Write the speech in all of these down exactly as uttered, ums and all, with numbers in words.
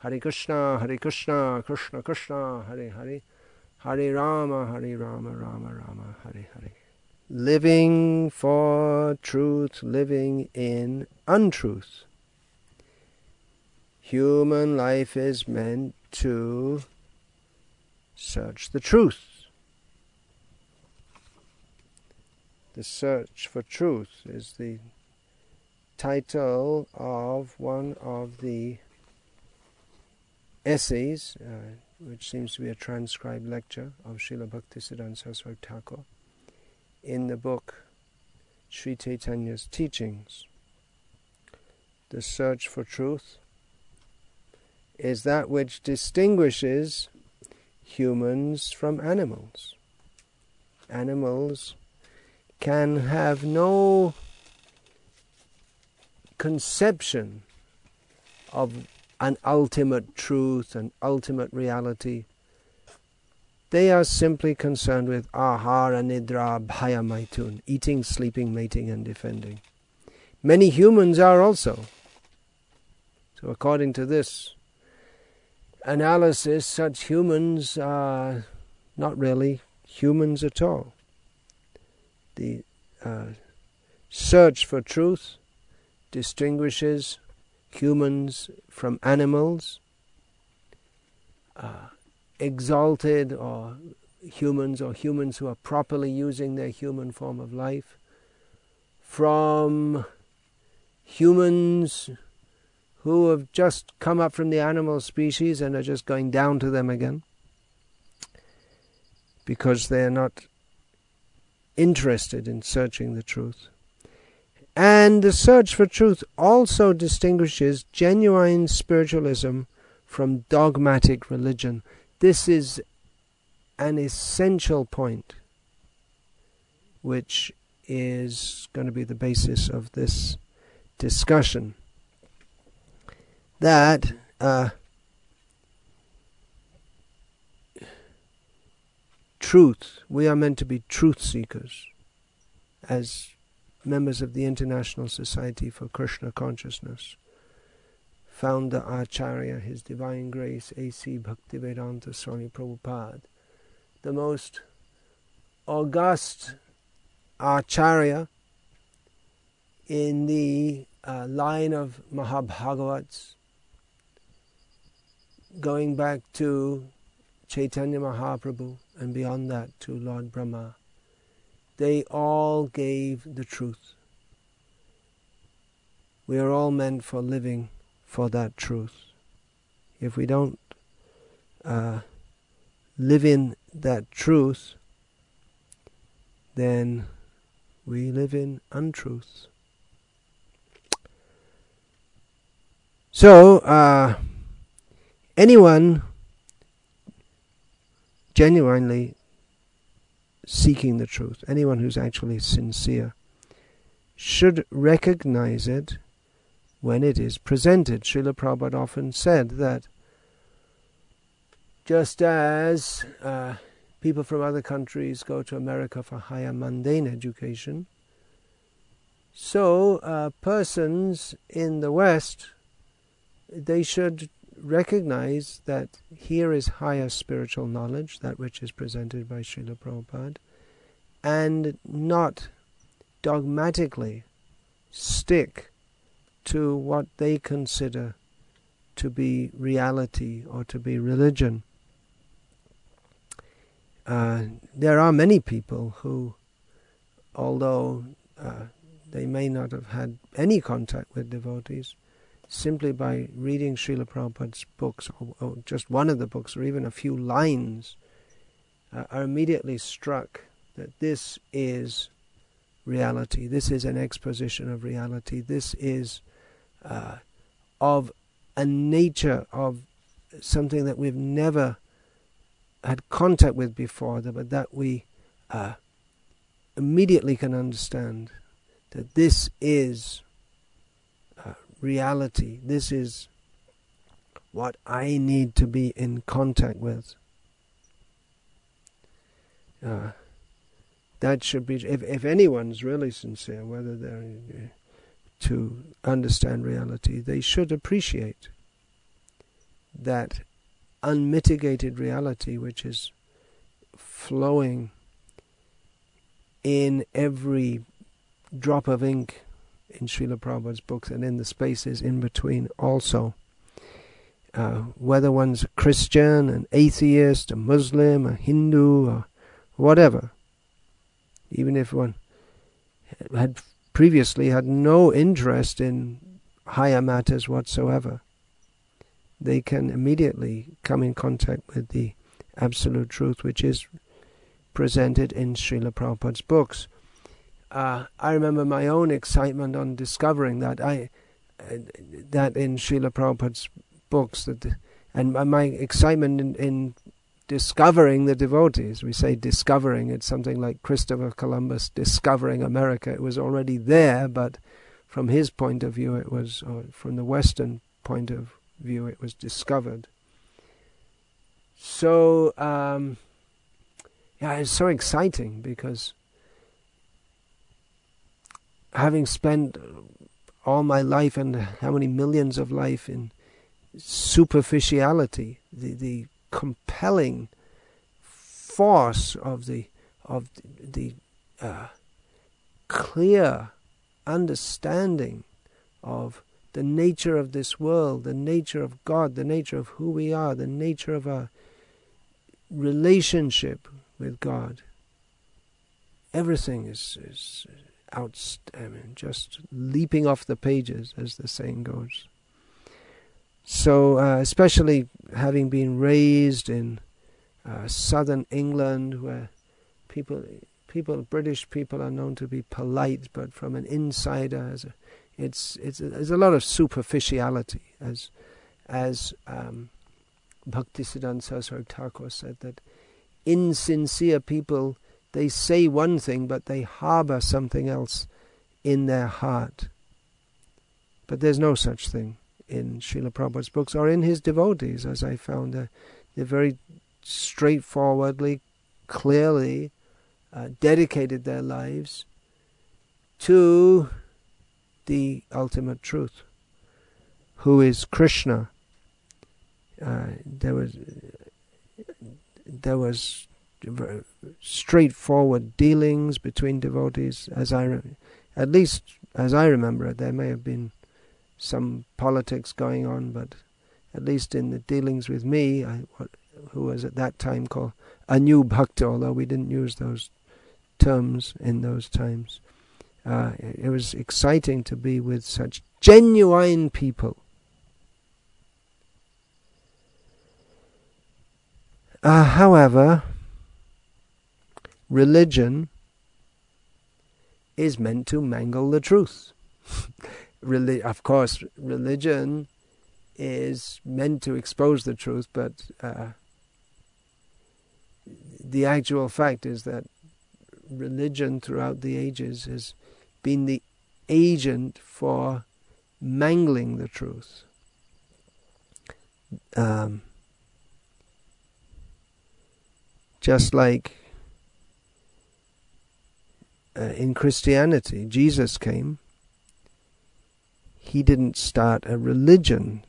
Hare Krishna, Hare Krishna, Krishna Krishna, Hare Hare, Hare Rama, Hare Rama, Rama Rama, Hare Hare. Living for truth, living in untruth. Human life is meant to search the truth. The search for truth is the title of one of the essays, uh, which seems to be a transcribed lecture of Srila Bhaktisiddhanta Saraswati Thakur in the book Sri Chaitanya's Teachings. The search for truth is that which distinguishes humans from animals. Animals can have no conception of an ultimate truth, an ultimate reality. They are simply concerned with ahara, nidra, bhaya, maitun, eating, sleeping, mating and defending. Many humans are also. So according to this analysis, such humans are not really humans at all. The uh, search for truth distinguishes humans from animals, uh, exalted or humans or humans who are properly using their human form of life, from humans who have just come up from the animal species and are just going down to them again because they are not interested in searching the truth. And the search for truth also distinguishes genuine spiritualism from dogmatic religion. This is an essential point, which is going to be the basis of this discussion. That uh, truth, we are meant to be truth seekers as members of the International Society for Krishna Consciousness. Founder Acharya, His Divine Grace, A C Bhaktivedanta Swami Prabhupada, the most august Acharya in the uh, line of Mahabhagavats, going back to Chaitanya Mahaprabhu and beyond that to Lord Brahma. They all gave the truth. We are all meant for living for that truth. If we don't uh, live in that truth, then we live in untruth. So, uh, anyone genuinely seeking the truth, anyone who's actually sincere, should recognize it when it is presented. Srila Prabhupada often said that just as uh, people from other countries go to America for higher mundane education, so uh, persons in the West, they should recognize that here is higher spiritual knowledge, that which is presented by Srila Prabhupada, and not dogmatically stick to what they consider to be reality or to be religion. Uh, there are many people who, although uh, they may not have had any contact with devotees, simply by reading Srila Prabhupada's books, or, or just one of the books, or even a few lines, uh, are immediately struck that this is reality. This is an exposition of reality. This is uh, of a nature of something that we've never had contact with before, but that we uh, immediately can understand that this is uh, reality. This is what I need to be in contact with. Uh, that should be, if, if anyone's really sincere, whether they're uh, to understand reality, they should appreciate that unmitigated reality which is flowing in every drop of ink in Srila Prabhupada's books and in the spaces in between also. Uh, whether one's a Christian, an atheist, a Muslim, a Hindu, or whatever, even if one had previously had no interest in higher matters whatsoever, they can immediately come in contact with the absolute truth which is presented in Srila Prabhupada's books. Uh, I remember my own excitement on discovering that I uh, that in Srila Prabhupada's books, that the, and my excitement in, in discovering the devotees. We say discovering, it's something like Christopher Columbus discovering America. It was already there, but from his point of view it was, or from the Western point of view, it was discovered. So, um, yeah, it's so exciting because having spent all my life and how many millions of life in superficiality, the the compelling force of the of the uh, clear understanding of the nature of this world, the nature of God, the nature of who we are, the nature of our relationship with God. Everything is is out, I mean, just leaping off the pages, as the saying goes. So, uh, especially having been raised in uh, southern England, where people, people, British people are known to be polite, but from an insider, as a, it's it's there's a lot of superficiality, as as um, Bhaktisiddhanta Saraswati Thakur said, that insincere people, they say one thing, but they harbor something else in their heart. But there's no such thing in Srila Prabhupada's books or in his devotees, as I found. Uh, they very straightforwardly, clearly uh, dedicated their lives to the ultimate truth, who is Krishna. Uh, there was there was straightforward dealings between devotees, as I, re- at least as I remember it. There may have been some politics going on, but at least in the dealings with me, I, who was at that time called a new bhakta, although we didn't use those terms in those times, uh, it was exciting to be with such genuine people. Uh, however, religion is meant to mangle the truth. Reli- of course, religion is meant to expose the truth, but uh, the actual fact is that religion throughout the ages has been the agent for mangling the truth. Um, just like uh, in Christianity, Jesus came. He didn't start a religion.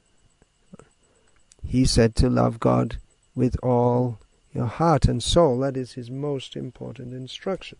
He said to love God with all your heart and soul. That is his most important instruction.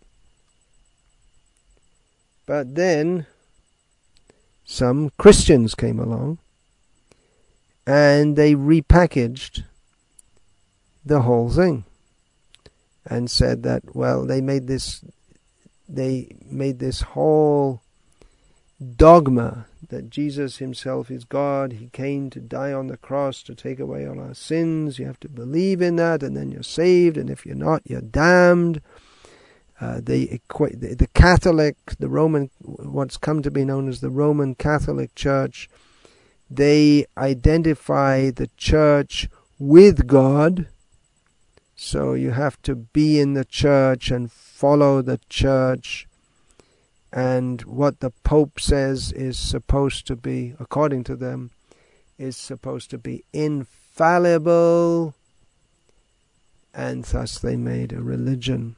But then some Christians came along and they repackaged the whole thing and said that, well, they made this they made this whole dogma that Jesus himself is God. He came to die on the cross to take away all our sins. You have to believe in that, and then you're saved, and if you're not, you're damned. Uh, they equate the, the Catholic, the Roman, what's come to be known as the Roman Catholic Church, they identify the church with God. So you have to be in the church and follow the church. And what the Pope says is supposed to be, according to them, is supposed to be infallible. And thus they made a religion.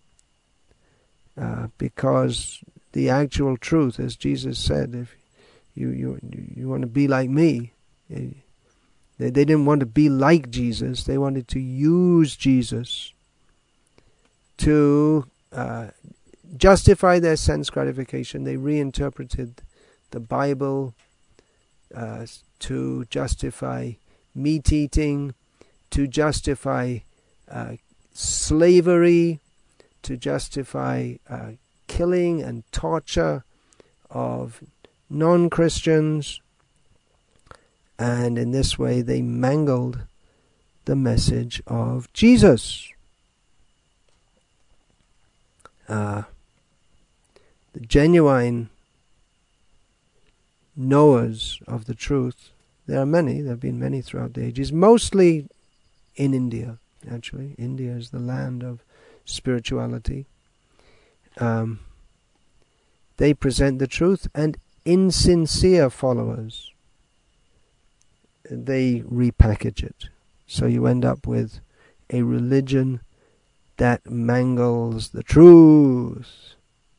Uh, because the actual truth, as Jesus said, if you, you, you want to be like me, They, they didn't want to be like Jesus. They wanted to use Jesus to uh, justify their sense gratification. They reinterpreted the Bible uh, to justify meat eating, to justify uh, slavery, to justify uh, killing and torture of non-Christians. And in this way they mangled the message of Jesus. Uh, the genuine knowers of the truth, there are many, there have been many throughout the ages, mostly in India, actually. India is the land of spirituality. Um, they present the truth, and insincere followers, they repackage it. So you end up with a religion that mangles the truth.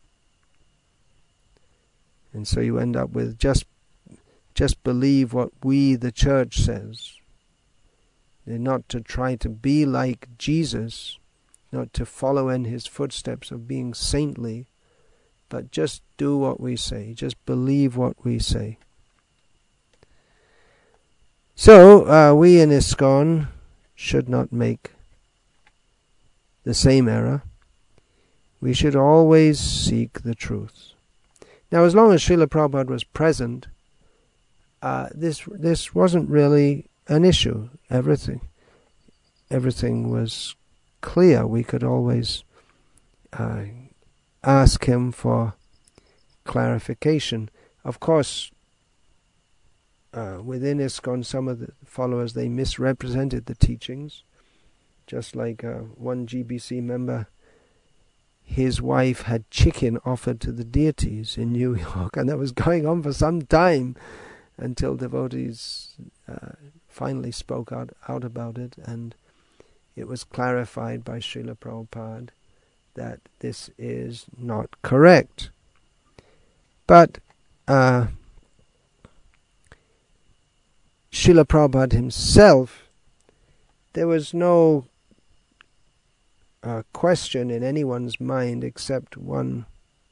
And so you end up with just just believe what we, the church, says. They're not to try to be like Jesus, not to follow in his footsteps of being saintly, but just do what we say, just believe what we say. So, uh, we in ISKCON should not make the same error. We should always seek the truth. Now, as long as Srila Prabhupada was present, uh, this this wasn't really an issue. Everything, everything was clear. We could always uh, ask him for clarification. Of course, uh, within ISKCON, some of the followers, they misrepresented the teachings. Just like uh, one G B C member, his wife had chicken offered to the deities in New York, and that was going on for some time until devotees uh, finally spoke out, out about it, and it was clarified by Srila Prabhupada that this is not correct. But uh, Srila Prabhupada himself, there was no uh, question in anyone's mind except one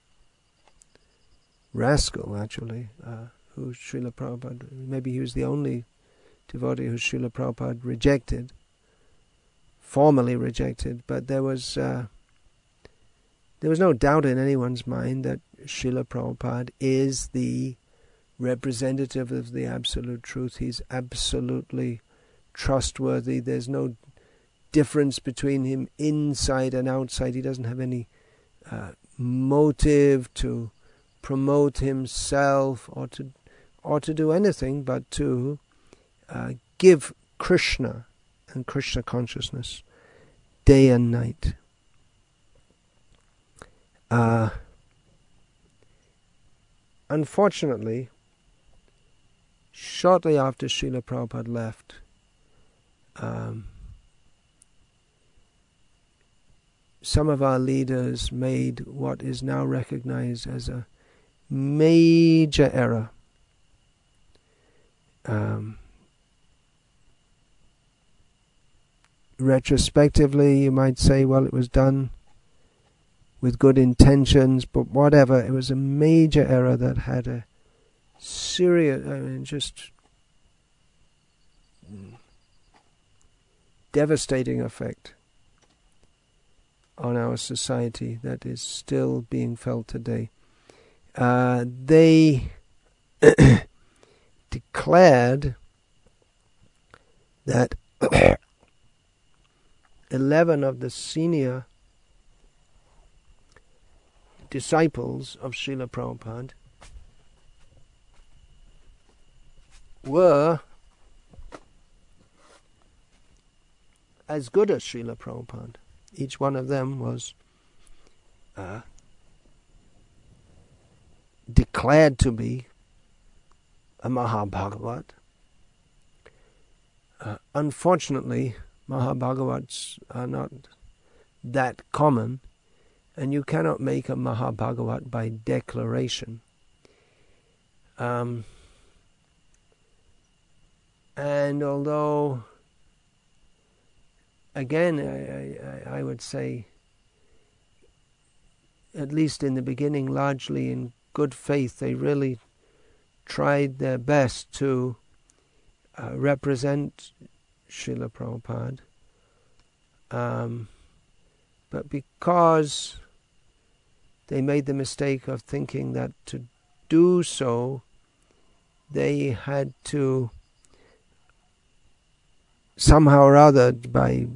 rascal, actually, uh, who Srila Prabhupada, maybe he was the only devotee who Srila Prabhupada rejected, formally rejected, but there was uh, there was no doubt in anyone's mind that Srila Prabhupada is the representative of the absolute truth. He's absolutely trustworthy. There's no difference between him inside and outside. He doesn't have any uh, motive to promote himself or to or to do anything but to uh, give Krishna and Krishna consciousness day and night. Uh, unfortunately, shortly after Srila Prabhupada left, um, some of our leaders made what is now recognized as a major error. Um, retrospectively, you might say, well, it was done with good intentions, but whatever, it was a major error that had a serious, I mean, just devastating effect on our society that is still being felt today. Uh, they declared that eleven of the senior disciples of Srila Prabhupada were as good as Srila Prabhupada. Each one of them was uh, declared to be a Mahabhagavat. Uh, unfortunately, Mahabhagavats are not that common, and you cannot make a Mahabhagavat by declaration. Um, And although, again, I, I, I would say, at least in the beginning, largely in good faith, they really tried their best to uh, represent Srila Prabhupada. Um, but because they made the mistake of thinking that to do so, they had to somehow or other, by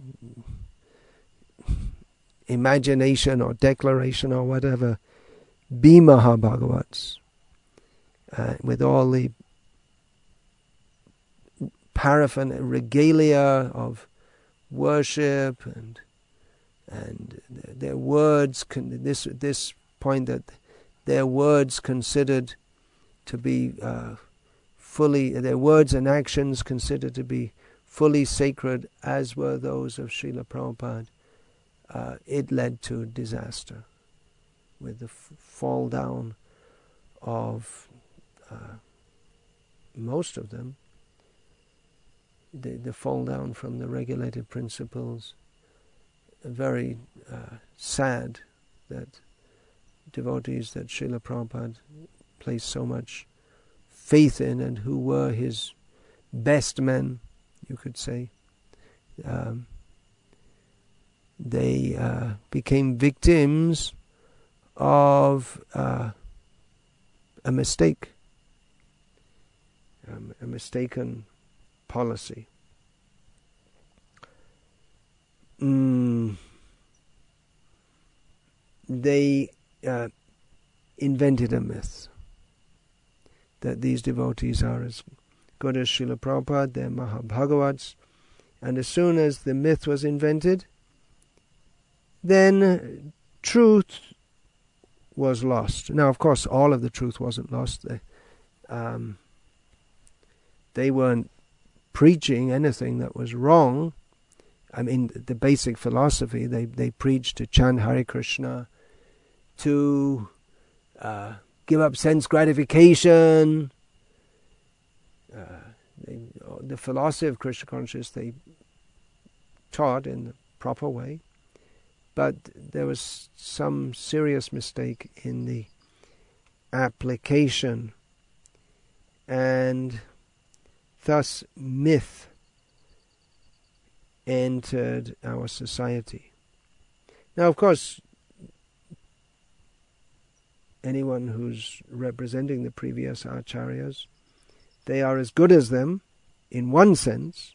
imagination or declaration or whatever, be Mahabhagavats, uh, with all the paraphernalia, regalia of worship and and their words. Con- this this point that their words considered to be uh, fully, their words and actions considered to be fully sacred, as were those of Srila Prabhupada. Uh, it led to disaster, with the f- fall down of uh, most of them, the, the fall down from the regulated principles. Very uh, sad that devotees that Srila Prabhupada placed so much faith in, and who were his best men, you could say, um, they uh, became victims of uh, a mistake, um, a mistaken policy. Mm. They uh, invented a myth that these devotees are as good as Srila Prabhupada, they're Mahabhagavats, and as soon as the myth was invented, then truth was lost. Now, of course, all of the truth wasn't lost. They, um, they weren't preaching anything that was wrong. I mean, the basic philosophy, they, they preached to chant Hare Krishna, to uh, give up sense gratification. Uh, they, the philosophy of Krishna consciousness they taught in the proper way, but there was some serious mistake in the application, and thus myth entered our society. Now, of course, anyone who's representing the previous acharyas, they are as good as them in one sense,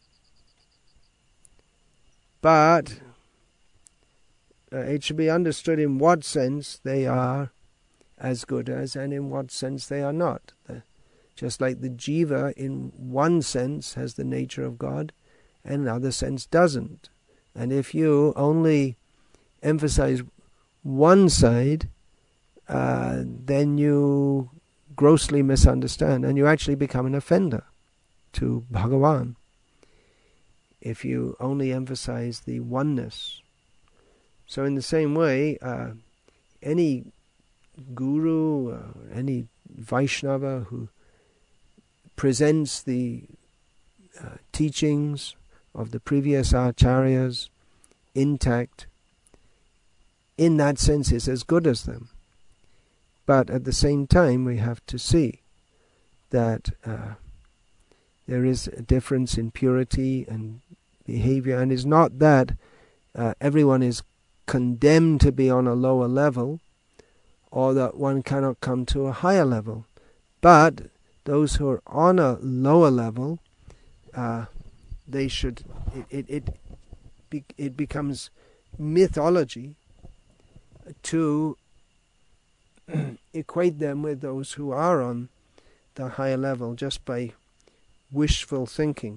but uh, it should be understood in what sense they are as good as and in what sense they are not. The, just like the jiva in one sense has the nature of God, and another sense doesn't. And if you only emphasize one side, uh, then you grossly misunderstand, and you actually become an offender to Bhagavan if you only emphasize the oneness. So in the same way, uh, any guru, uh, any Vaishnava who presents the uh, teachings of the previous acharyas intact, in that sense is as good as them. But at the same time, we have to see that uh, there is a difference in purity and behavior, and it's not that uh, everyone is condemned to be on a lower level, or that one cannot come to a higher level. But those who are on a lower level, uh, they should, it, it, it, be, it becomes mythology to equate them with those who are on the higher level just by wishful thinking.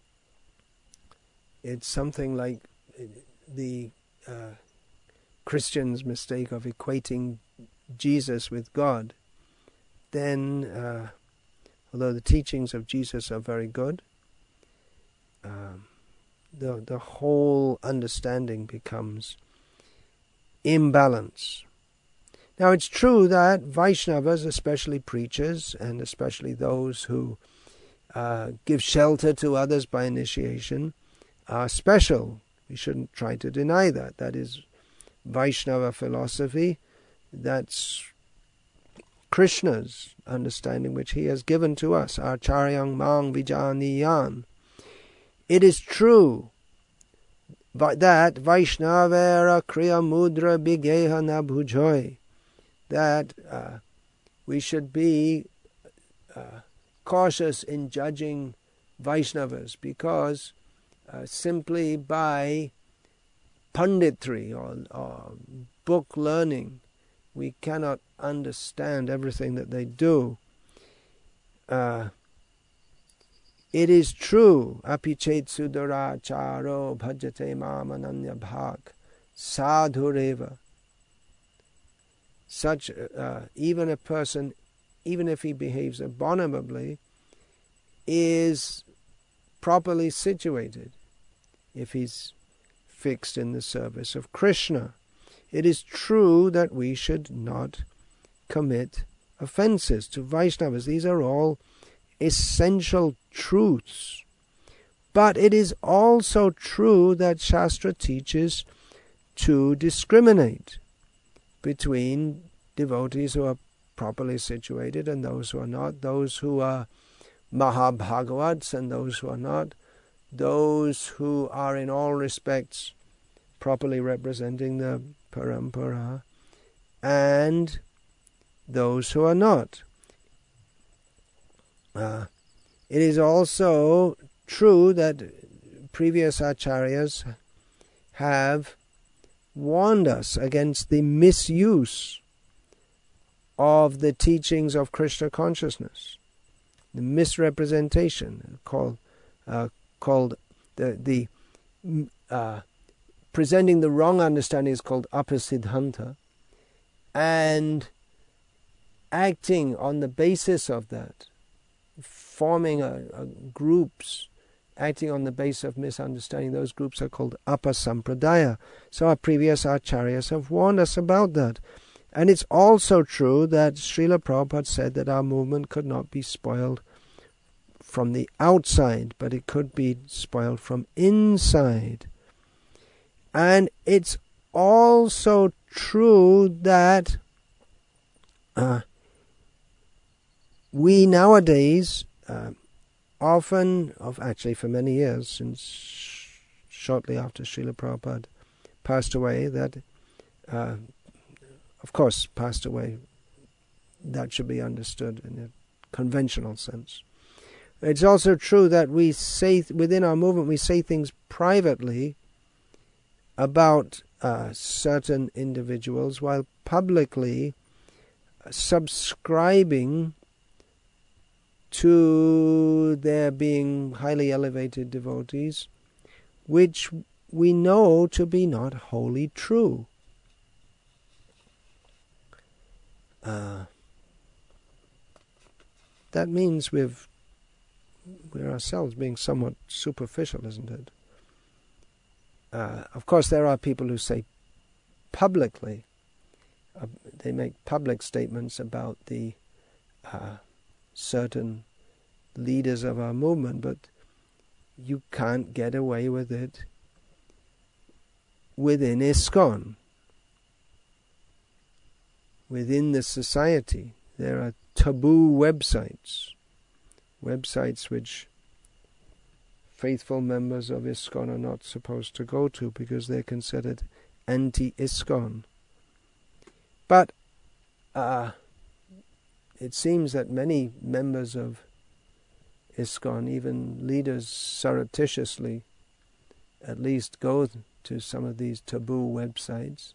It's something like the uh, Christians' mistake of equating Jesus with God. Then, uh, although the teachings of Jesus are very good, um, the the whole understanding becomes imbalanced. Now, it's true that Vaishnavas, especially preachers, and especially those who uh, give shelter to others by initiation are special. We shouldn't try to deny that. That is Vaishnava philosophy. That's Krishna's understanding, which he has given to us. Acharyang mang vijaniyan. It is true that Vaishnavera kriya mudra bigeha nabhujoy, that uh, we should be uh, cautious in judging Vaishnavas, because uh, simply by punditry or, or book learning we cannot understand everything that they do. Uh, it is true, api chet sudara charo bhajate mam ananya bhag sadhureva. Such, uh, even a person, even if he behaves abominably, is properly situated if he's fixed in the service of Krishna. It is true that we should not commit offences to Vaishnavas. These are all essential truths. But it is also true that Shastra teaches to discriminate between devotees who are properly situated and those who are not, those who are Mahabhagavats and those who are not, those who are in all respects properly representing the parampara, and those who are not. Uh, it is also true that previous acharyas have warned us against the misuse of the teachings of Krishna consciousness, the misrepresentation called uh, called the the uh, presenting the wrong understanding is called apasiddhanta, and acting on the basis of that, forming a, a groups, acting on the basis of misunderstanding, those groups are called apasampradaya. So our previous acharyas have warned us about that. And it's also true that Srila Prabhupada said that our movement could not be spoiled from the outside, but it could be spoiled from inside. And it's also true that uh, we nowadays uh, often, of actually for many years, since shortly after Srila Prabhupada passed away, that uh, of course passed away, that should be understood in a conventional sense. It's also true that we say, within our movement, we say things privately about uh, certain individuals, while publicly subscribing to their being highly elevated devotees, which we know to be not wholly true. Uh, that means we've, we're ourselves being somewhat superficial, isn't it? Uh, of course, there are people who say publicly, uh, they make public statements about the uh, certain leaders of our movement, but you can't get away with it within ISKCON. Within the society, there are taboo websites, websites which faithful members of ISKCON are not supposed to go to because they're considered anti-ISKCON. But uh, it seems that many members of ISKCON, even leaders, surreptitiously at least go to some of these taboo websites.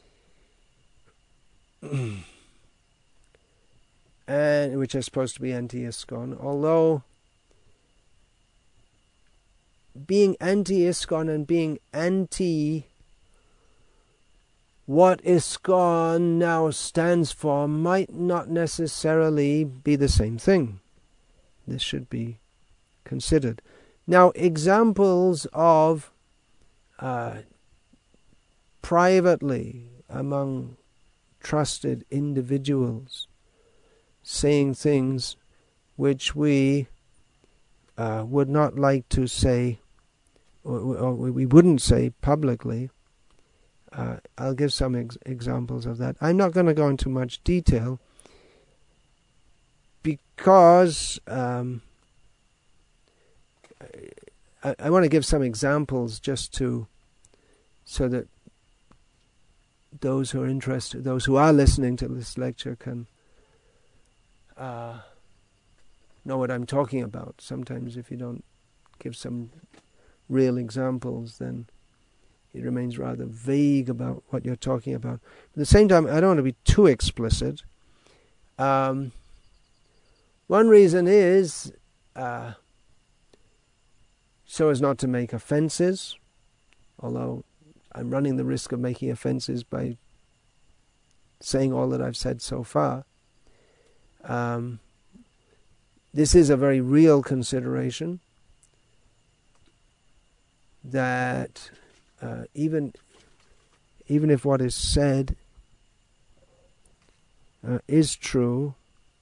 And which are supposed to be anti-ISKCON, although being anti-ISKCON and being anti what ISKCON now stands for might not necessarily be the same thing. This should be considered. Now, examples of uh, privately among trusted individuals saying things which we uh, would not like to say, or, or we wouldn't say publicly. Uh, I'll give some ex- examples of that. I'm not going to go into much detail because um, I, I want to give some examples just to, so that those who are interested, those who are listening to this lecture can uh, know what I'm talking about. Sometimes if you don't give some real examples, then it remains rather vague about what you're talking about. At the same time, I don't want to be too explicit. Um, one reason is uh, so as not to make offenses, although I'm running the risk of making offenses by saying all that I've said so far. Um, this is a very real consideration that uh, even even if what is said uh, is true,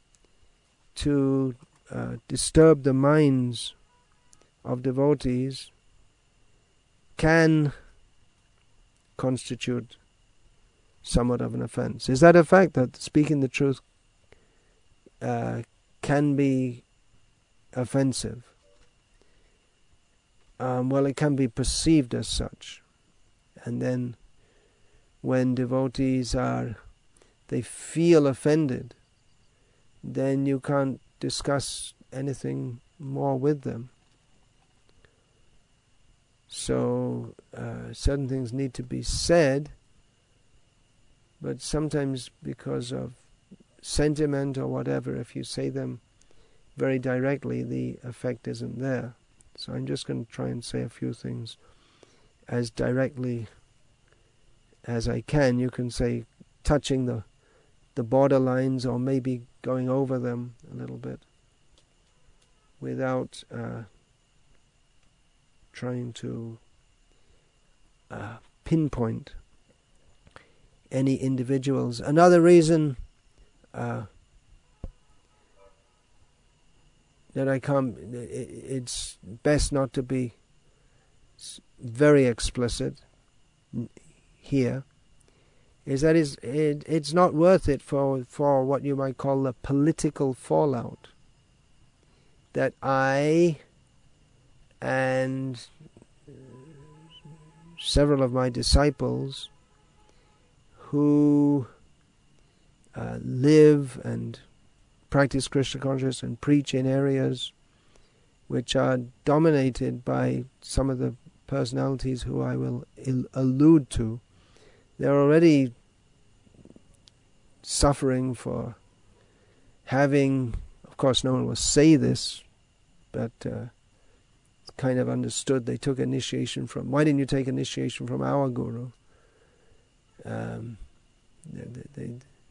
to uh, disturb the minds of devotees can constitute somewhat of an offense. Is that a fact, that speaking the truth uh, can be offensive? Um, well, it can be perceived as such. And then when devotees are, they feel offended, then you can't discuss anything more with them. So uh, certain things need to be said, but sometimes because of sentiment or whatever, if you say them very directly, the effect isn't there. So I'm just going to try and say a few things as directly as I can. You can say touching the the borderlines, or maybe going over them a little bit, without uh, trying to uh, pinpoint any individuals. Another reason uh, that I can't, it's best not to be very explicit here, is that it's, it, it's not worth it for, for what you might call the political fallout. That I and several of my disciples who uh, live and practice Krishna consciousness and preach in areas which are dominated by some of the personalities who I will il- allude to, they're already suffering for having, of course no one will say this, but uh, it's kind of understood, they took initiation from, why didn't you take initiation from our guru? Um, they, they,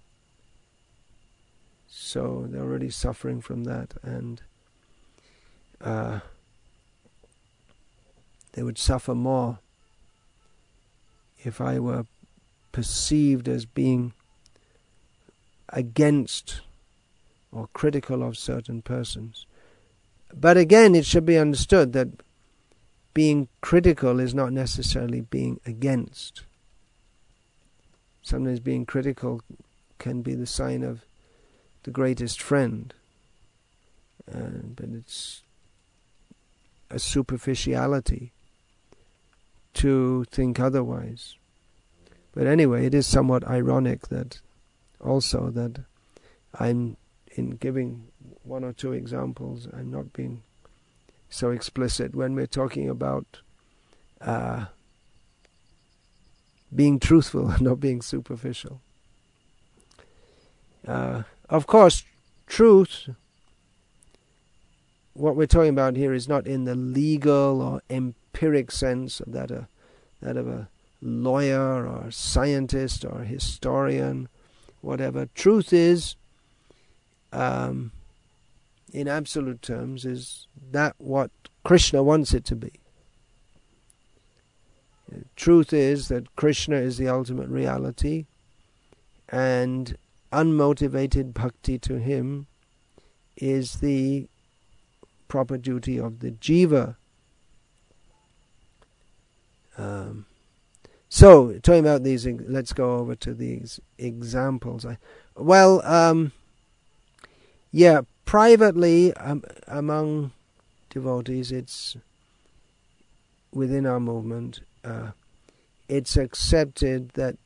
so they're already suffering from that, and uh, they would suffer more if I were perceived as being against or critical of certain persons. But again, it should be understood that being critical is not necessarily being against. Sometimes being critical can be the sign of the greatest friend, uh, but it's a superficiality to think otherwise. But anyway, it is somewhat ironic that also that I'm, in giving one or two examples, I'm not being so explicit when we're talking about uh, being truthful and not being superficial. Uh, of course, truth, what we're talking about here is not in the legal or empiric sense of that, uh, that of a lawyer or scientist or historian, whatever. Truth is, um, in absolute terms, is that what Krishna wants it to be. Truth is that Krishna is the ultimate reality, and unmotivated bhakti to him is the proper duty of the jiva. Um, so, talking about these, let's go over to these examples. I, well, um, yeah, privately um, among devotees, it's within our movement, uh, it's accepted that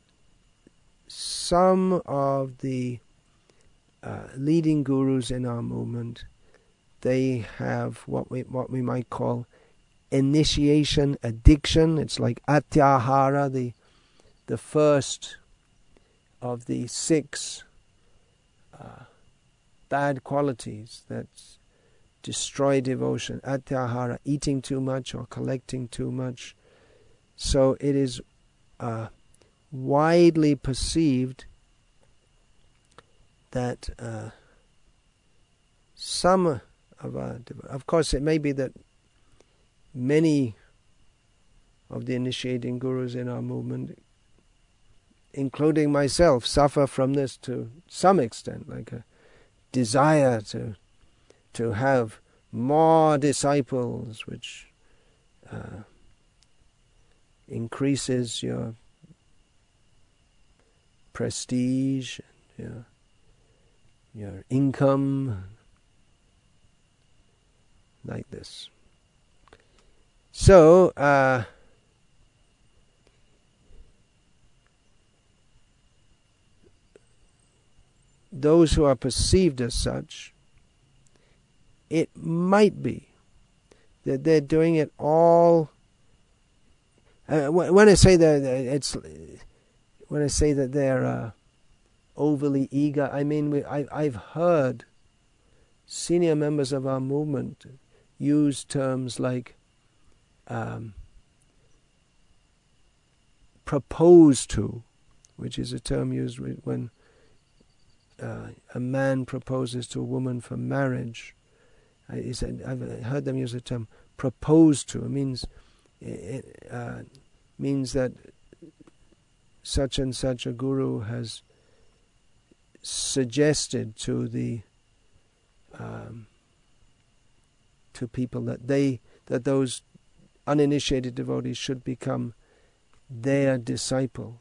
some of the uh, leading gurus in our movement, they have what we what we might call initiation addiction. It's like atyahara, the the first of the six uh, bad qualities that destroy devotion. Atyahara, eating too much or collecting too much. So it is uh, widely perceived that uh, some of our, of course it may be that many of the initiating gurus in our movement, including myself, suffer from this to some extent, like a desire to to have more disciples, which uh, increases your prestige, your, your income, like this. So, uh, those who are perceived as such, it might be that they're doing it all. Uh, when I say that it's, when I say that they're uh, overly eager, I mean we, I, I've heard senior members of our movement use terms like um, propose to, which is a term used when uh, a man proposes to a woman for marriage. I, he said, I've heard them use the term propose to. It means it uh, means that such and such a guru has suggested to the um, to people that they that those uninitiated devotees should become their disciple.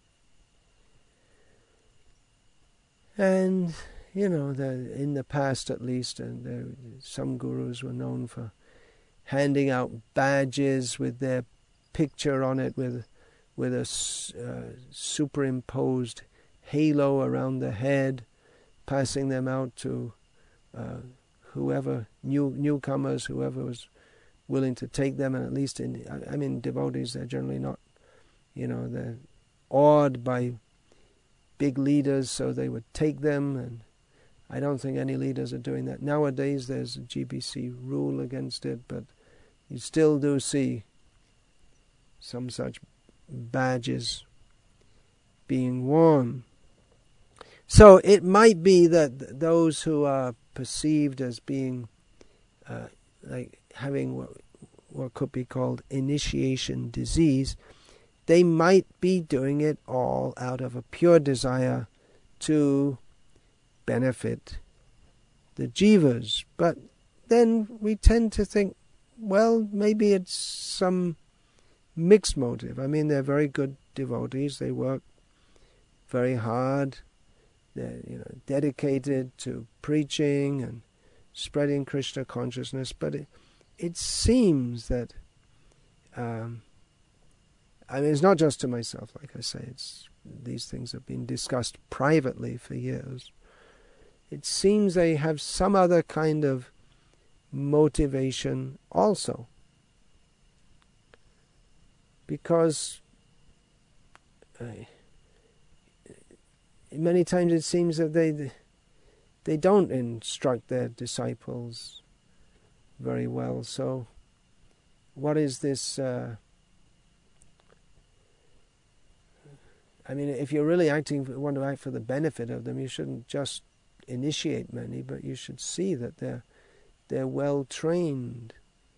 And you know, the, in the past at least, and there, some gurus were known for handing out badges with their picture on it, with with a uh, superimposed halo around the head, passing them out to uh, whoever new newcomers, whoever was willing to take them. And at least in, I, I mean, devotees, they're generally not, you know, they're awed by big leaders, so they would take them. And I don't think any leaders are doing that nowadays. There's a G B C rule against it, but you still do see some such badges being worn. So it might be that those who are perceived as being uh, like having what, what could be called initiation disease, they might be doing it all out of a pure desire to benefit the jivas. But then we tend to think, well, maybe it's some mixed motive. I mean, they're very good devotees. They work very hard. They're, you know, dedicated to preaching and spreading Krishna consciousness. But it, it seems that, um, I mean, it's not just to myself, like I say. It's these things have been discussed privately for years. It seems they have some other kind of motivation also. Because uh, many times it seems that they they don't instruct their disciples very well. So what is this? Uh, I mean, if you're really acting, want to act for the benefit of them, you shouldn't just initiate many, but you should see that they're they're well trained.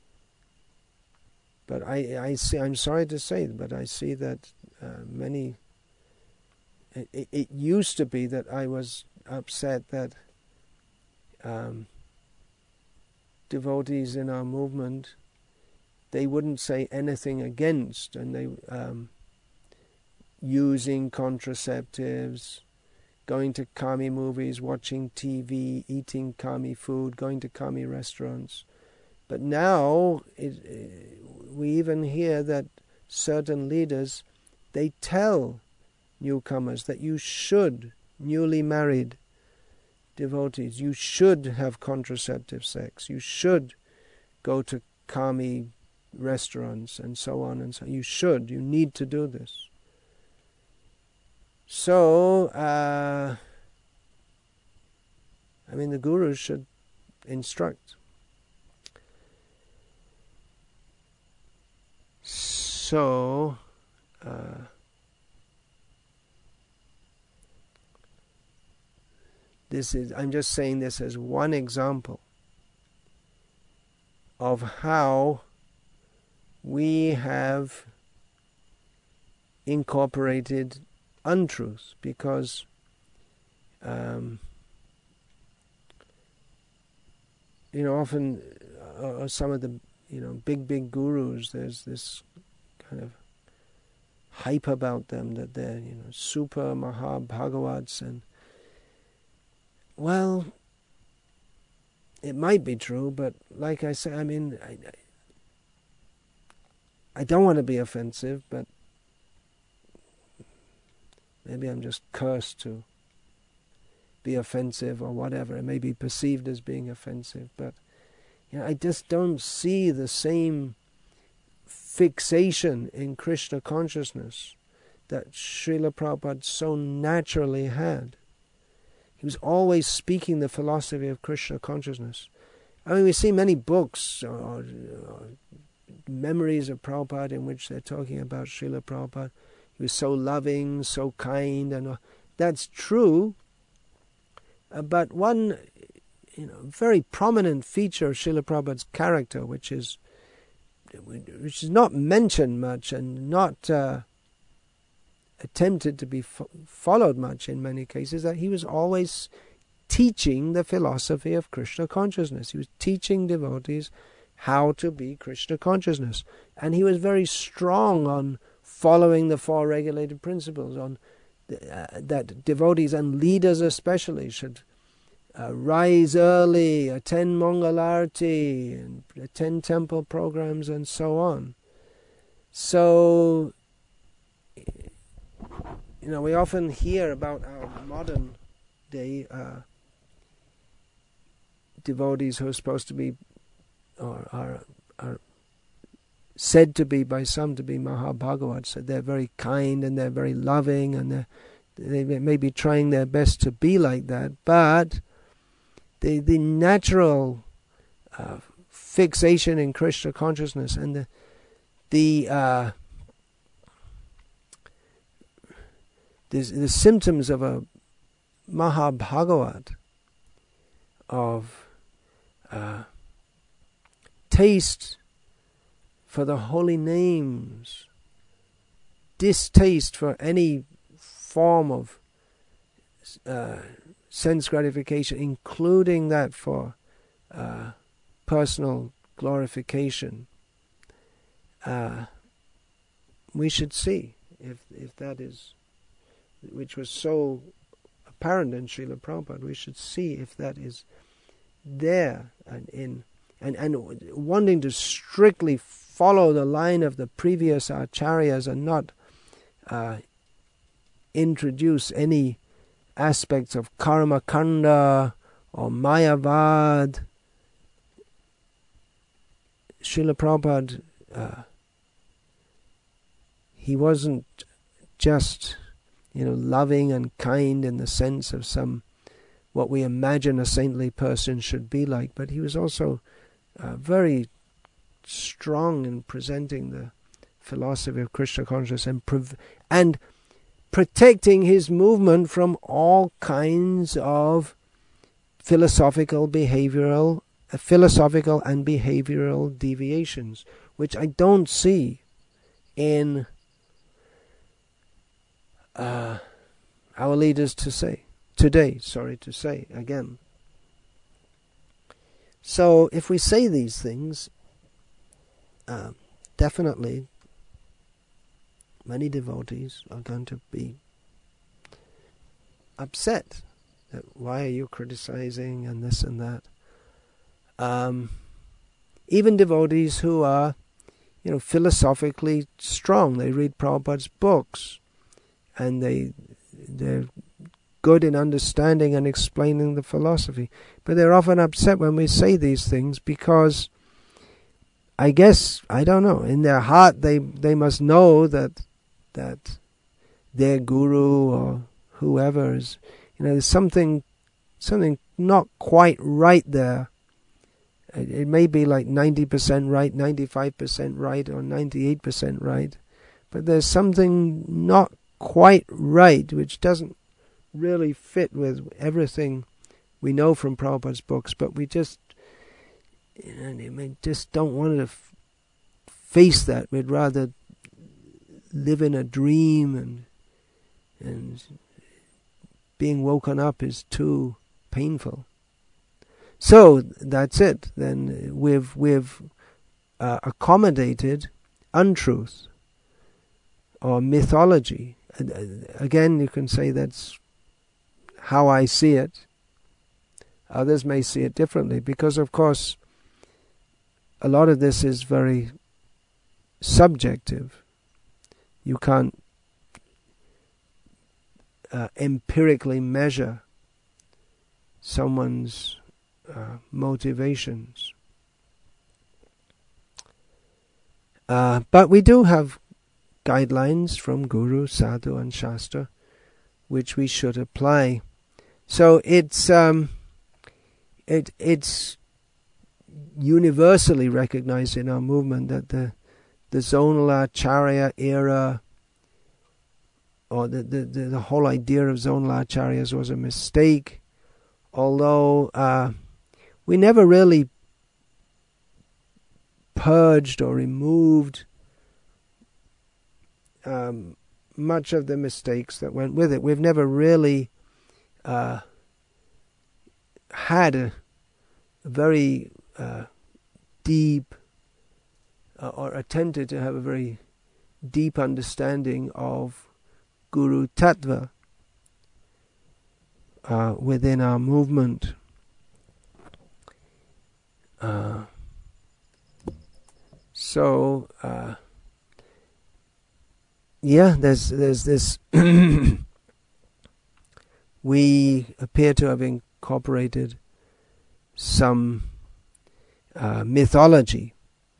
But I, I see. I'm sorry to say, but I see that uh, many. It, it used to be that I was upset that um, devotees in our movement, they wouldn't say anything against, and they um, using contraceptives, going to kami movies, watching T V, eating kami food, going to kami restaurants. But now it, we even hear that certain leaders, they tell newcomers that you should, newly married devotees, you should have contraceptive sex, you should go to kami restaurants and so on and so on. You should, you need to do this. So, uh, I mean, the gurus should instruct. So, uh, this is, I'm just saying this as one example of how we have incorporated untruth, because um, you know, often uh, some of the you know big big gurus, there's this kind of hype about them that they're you know super Mahabhagavats, and well, it might be true, but like I say, I mean, I, I don't want to be offensive, but maybe I'm just cursed to be offensive or whatever. It may be perceived as being offensive, but you know, I just don't see the same fixation in Krishna consciousness that Srila Prabhupada so naturally had. He was always speaking the philosophy of Krishna consciousness. I mean, we see many books or, or, or memories of Prabhupada in which they're talking about Srila Prabhupada. He was so loving, so kind, and uh, that's true. Uh, but one, you know, very prominent feature of Srila Prabhupada's character, which is, which is not mentioned much and not uh, attempted to be fo- followed much in many cases, that he was always teaching the philosophy of Krishna consciousness. He was teaching devotees how to be Krishna consciousness, and he was very strong on following the four regulated principles, on the, uh, that devotees and leaders especially should uh, rise early, attend Mangalarti, and attend temple programs, and so on. So, you know, we often hear about our modern day uh, devotees who are supposed to be, or are, are said to be by some to be Mahabhagavats, that they're very kind and they're very loving, and they may be trying their best to be like that, but the the natural uh, fixation in Krishna consciousness and the the uh, the, the symptoms of a Mahabhagavat, of uh, taste for the holy names, distaste for any form of uh, sense gratification, including that for uh, personal glorification. Uh, we should see if if that is, which was so apparent in Srila Prabhupada, we should see if that is there, and in and, and wanting to strictly follow the line of the previous acharyas and not uh, introduce any aspects of karma kanda or mayavad. Srila Prabhupada, uh, he wasn't just, you know, loving and kind in the sense of some, what we imagine a saintly person should be like, but he was also uh, very strong in presenting the philosophy of Krishna consciousness and prov- and protecting his movement from all kinds of philosophical behavioral uh, philosophical and behavioral deviations, which I don't see in uh, our leaders to say today. Sorry to say again. So if we say these things, uh, definitely many devotees are going to be upset that why are you criticizing and this and that. Um, even devotees who are, you know, philosophically strong, they read Prabhupada's books, and they they're good in understanding and explaining the philosophy, but they're often upset when we say these things because, I guess, I don't know, in their heart they they must know that that their guru or whoever is, you know, there's something something not quite right there. It, it may be like ninety percent right, ninety-five percent right, or ninety-eight percent right, but there's something not quite right which doesn't really fit with everything we know from Prabhupada's books, but we just, you know, we just don't want to f- face that. We'd rather live in a dream, and and being woken up is too painful. So that's it. Then we've we've uh, accommodated untruth or mythology. Again, you can say that's how I see it. Others may see it differently, because of course a lot of this is very subjective. You can't uh, empirically measure someone's uh, motivations. Uh, but we do have guidelines from Guru, Sadhu and Shastra which we should apply. So it's um, it it's universally recognized in our movement that the the zonal acharya era, or the, the, the, the whole idea of zonal acharyas was a mistake, although uh, we never really purged or removed um, much of the mistakes that went with it. We've never really uh, had a, a very uh, deep uh, or attempted to have a very deep understanding of Guru Tattva uh, within our movement. Uh, so, uh, yeah, there's there's this. We appear to have incorporated some uh, mythology,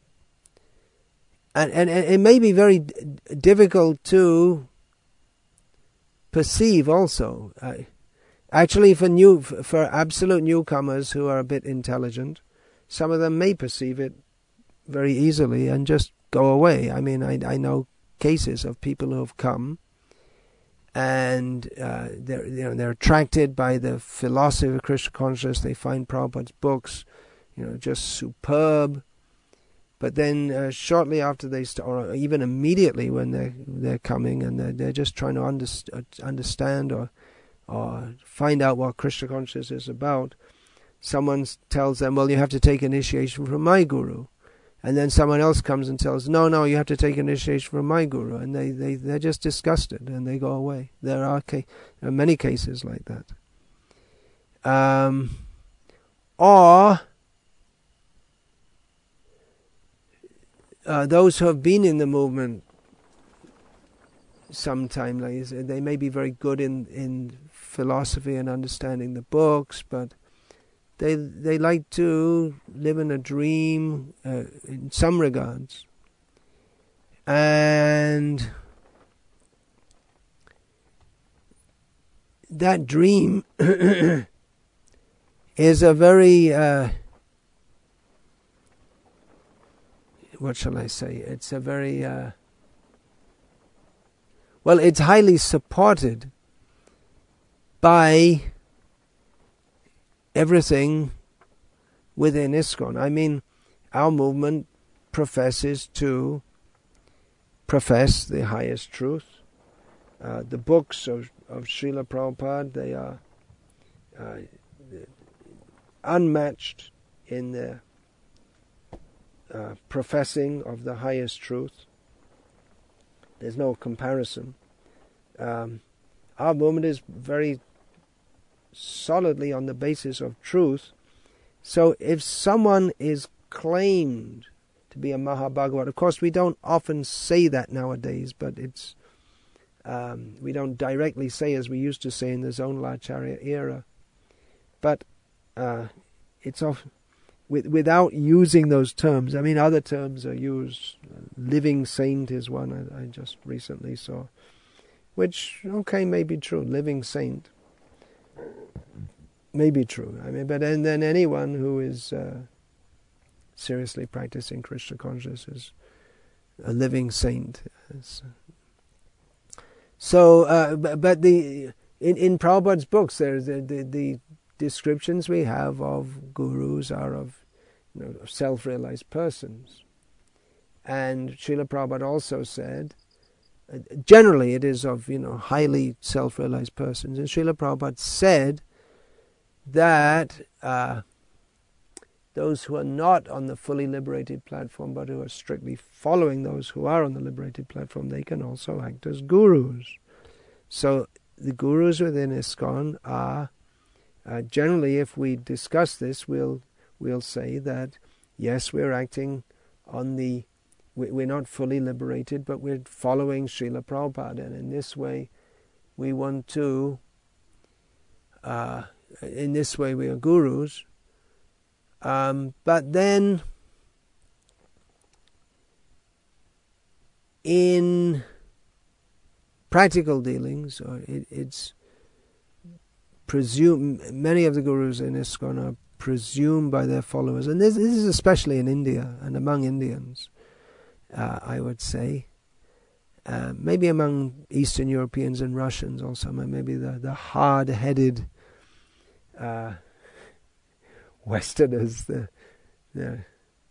and, and and it may be very d- difficult to perceive. Also, uh, actually, for new for absolute newcomers who are a bit intelligent, some of them may perceive it very easily and just go away. I mean, I I know cases of people who have come and uh, they're you know they're attracted by the philosophy of Krishna consciousness. They find Prabhupada's books, you know, just superb. But then uh, shortly after they start, or even immediately when they're they're coming and they're, they're just trying to underst- understand or or find out what Krishna consciousness is about, someone tells them, "Well, you have to take initiation from my guru." And then someone else comes and tells, no, no, you have to take initiation from my guru. And they, they, they're just disgusted and they go away. There are, ca- there are many cases like that. Um, or uh, those who have been in the movement sometime, like they may be very good in, in philosophy and understanding the books, but They they like to live in a dream uh, in some regards, and that dream is a very uh, what shall I say? It's a very uh, well. It's highly supported by everything within ISKCON. I mean, our movement professes to profess the highest truth. Uh, the books of, of Srila Prabhupada, they are uh, unmatched in the uh, professing of the highest truth. There's no comparison. Um, our movement is very solidly on the basis of truth. So if someone is claimed to be a Mahabhagavat, of course we don't often say that nowadays, but it's um, we don't directly say as we used to say in the Zonalacharya era. But uh, it's often with, without using those terms. I mean, other terms are used. Living saint is one I, I just recently saw, which, okay, may be true. Living saint may be true. I mean, but and then anyone who is uh, seriously practicing Krishna consciousness is a living saint. It's, so, uh, but, but the in in Prabhupada's books, there's the, the the descriptions we have of gurus are of, you know, self-realized persons. And Srila Prabhupada also said, uh, generally it is of, you know, highly self-realized persons. And Srila Prabhupada said that uh, those who are not on the fully liberated platform, but who are strictly following those who are on the liberated platform, they can also act as gurus. So the gurus within ISKCON are, uh, generally, if we discuss this, we'll we'll say that, yes, we're acting on the, we're not fully liberated, but we're following Srila Prabhupada, and in this way we want to, uh, in this way we are gurus. Um, but then in practical dealings, or it, it's presumed, many of the gurus in ISKCON are presumed by their followers, and this, this is especially in India and among Indians, uh, I would say, uh, maybe among Eastern Europeans and Russians also, maybe the, the hard-headed uh, Westerners, the, the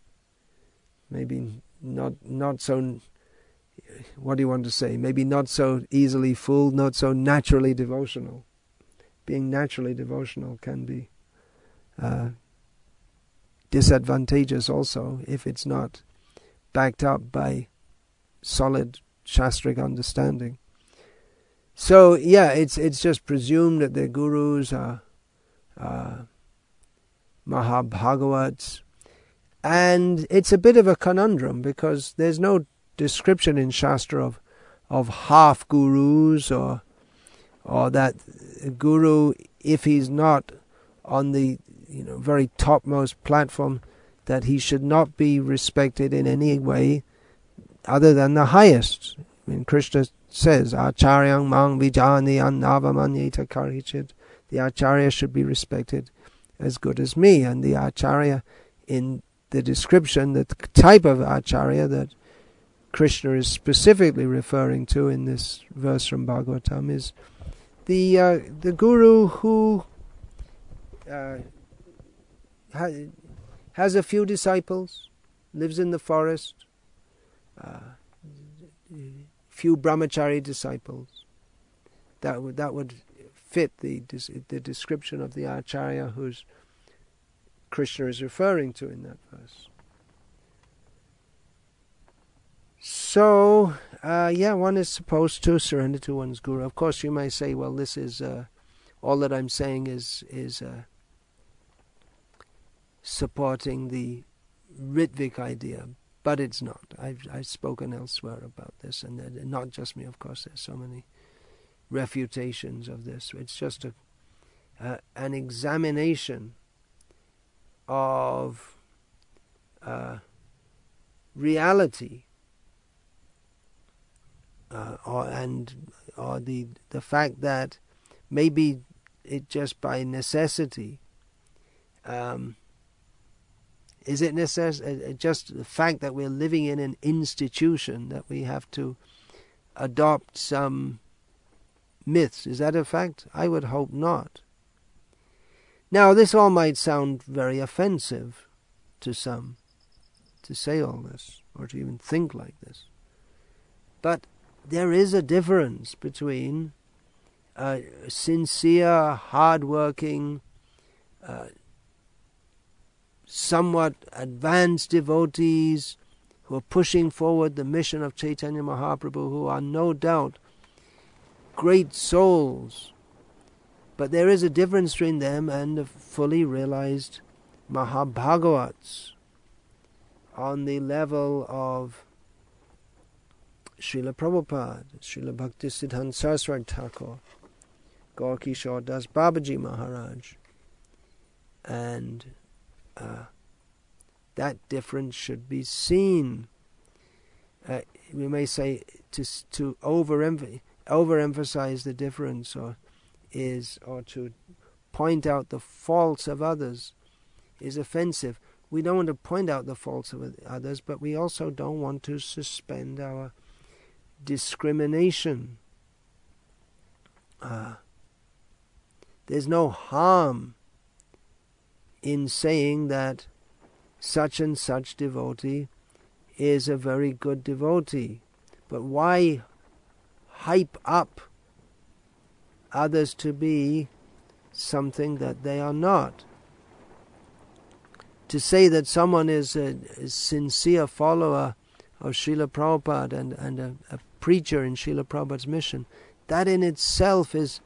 maybe not not so, what do you want to say, maybe not so easily fooled, not so naturally devotional. Being naturally devotional can be uh, disadvantageous also if it's not backed up by solid shastric understanding. So yeah, it's it's just presumed that the gurus are uh, Mahabhagavats, and it's a bit of a conundrum because there's no description in Shastra of of half gurus, or or that a guru, if he's not on the, you know, very topmost platform, that he should not be respected in any way other than the highest. I mean, Krishna says, Acharyang mang vijani annavamanyeta karichit. The Acharya should be respected as good as me. And the Acharya, in the description, the type of Acharya that Krishna is specifically referring to in this verse from Bhagavatam, is the uh, the guru who uh, ha- has a few disciples, lives in the forest, uh, few brahmachari disciples. That would that would fit the the description of the Acharya whose Krishna is referring to in that verse. So, uh, yeah, one is supposed to surrender to one's guru. Of course, you may say, well, this is, uh, all that I'm saying is is uh, supporting the Ritvik idea, but it's not. I've, I've spoken elsewhere about this, and uh, not just me, of course, there's so many refutations of this. It's just a uh, an examination of uh, reality, uh, or, and or the the fact that maybe it just by necessity, um, is it necess- uh, just the fact that we're living in an institution that we have to adopt some myths? Is that a fact? I would hope not. Now, this all might sound very offensive to some, to say all this, or to even think like this. But there is a difference between a sincere, hard-working, uh, somewhat advanced devotees who are pushing forward the mission of Chaitanya Mahaprabhu, who are no doubt great souls. But there is a difference between them and the fully realized Mahabhagavats on the level of Srila Prabhupada, Srila Bhaktisiddhanta Saraswati Thakur, Gaur Kishore Das Babaji Maharaj. And uh, that difference should be seen. Uh, we may say to to overemph- overemphasize the difference, or is or to point out the faults of others is offensive. We don't want to point out the faults of others, but we also don't want to suspend our discrimination. Uh, there's no harm in saying that such and such devotee is a very good devotee. But why hype up others to be something that they are not? To say that someone is a, a sincere follower of Srila Prabhupada and, and a, a preacher in Srila Prabhupada's mission, that in itself is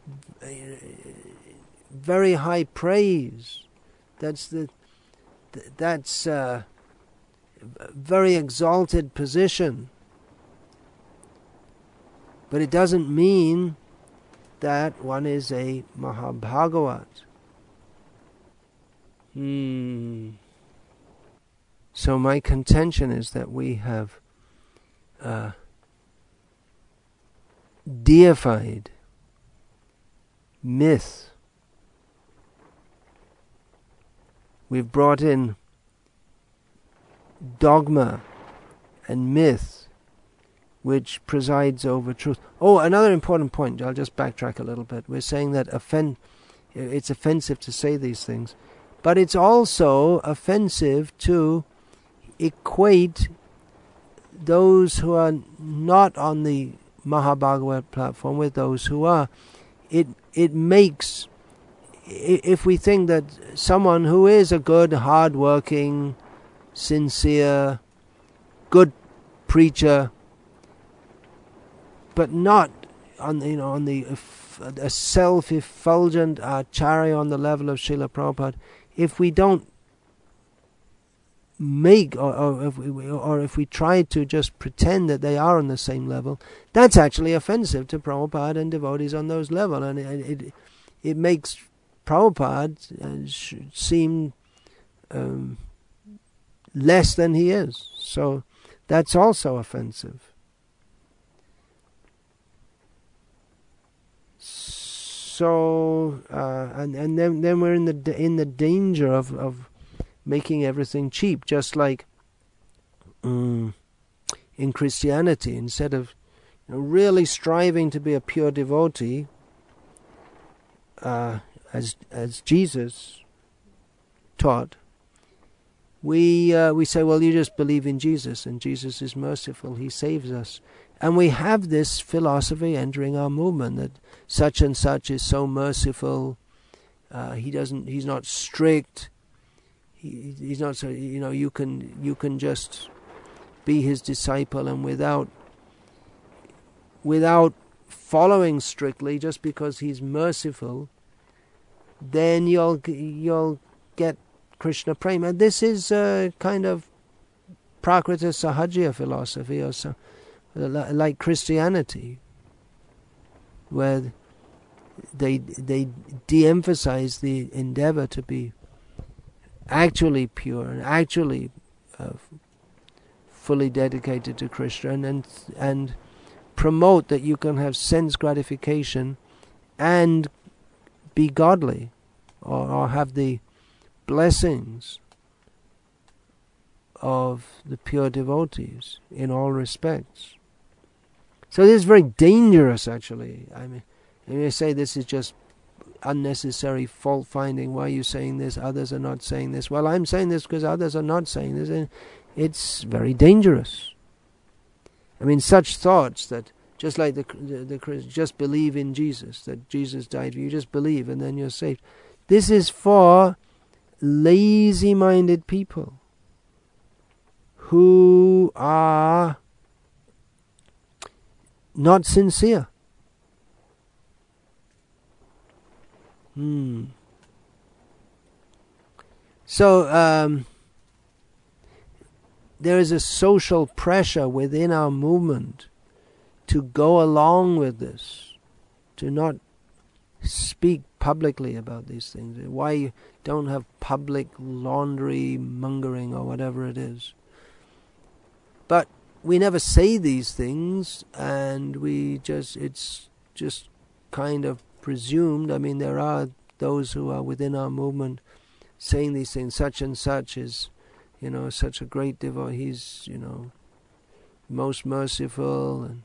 very high praise. That's the that's a very exalted position. But it doesn't mean that one is a Mahabhagavat. Hmm. So my contention is that we have uh, deified myth. We've brought in dogma and myth which presides over truth. Oh, another important point. I'll just backtrack a little bit. We're saying that offen- it's offensive to say these things, but it's also offensive to equate those who are not on the Mahabhagavat platform with those who are. It it makes, if we think that someone who is a good, hard-working, sincere, good preacher, but not on you know on the a self-effulgent acharya on the level of Srila Prabhupada, if we don't make or, or if we or if we try to just pretend that they are on the same level, that's actually offensive to Prabhupada and devotees on those levels, and it it, it makes Prabhupada uh, seem um, less than he is. So that's also offensive. So uh, and and then then we're in the in the danger of of making everything cheap, just like um, in Christianity. Instead of you know, really striving to be a pure devotee, uh, as as Jesus taught, we uh, we say, well, you just believe in Jesus, and Jesus is merciful; He saves us. And we have this philosophy entering our movement that such and such is so merciful. Uh, he doesn't. He's not strict. He, he's not so. You know, you can you can just be his disciple, and without without following strictly, just because he's merciful, then you'll you'll get Krishna prema. And this is a kind of Prakriti Sahajya philosophy, or so. Like Christianity, where they they de-emphasize the endeavor to be actually pure and actually uh, fully dedicated to Krishna, and, and and promote that you can have sense gratification and be godly, or, or have the blessings of the pure devotees in all respects. So this is very dangerous, actually. I mean, you may say this is just unnecessary fault finding. Why are you saying this? Others are not saying this. Well, I'm saying this because others are not saying this. And it's very dangerous. I mean, such thoughts that just like the, the, the just believe in Jesus, that Jesus died for you, just believe and then you're saved. This is for lazy-minded people who are not sincere. Hmm. So um, there is a social pressure within our movement to go along with this, to not speak publicly about these things. Why you don't have public laundry mongering or whatever it is. But we never say these things, and we just, it's just kind of presumed. I mean, there are those who are within our movement saying these things, such and such is, you know, such a great devotee, he's, you know, most merciful, and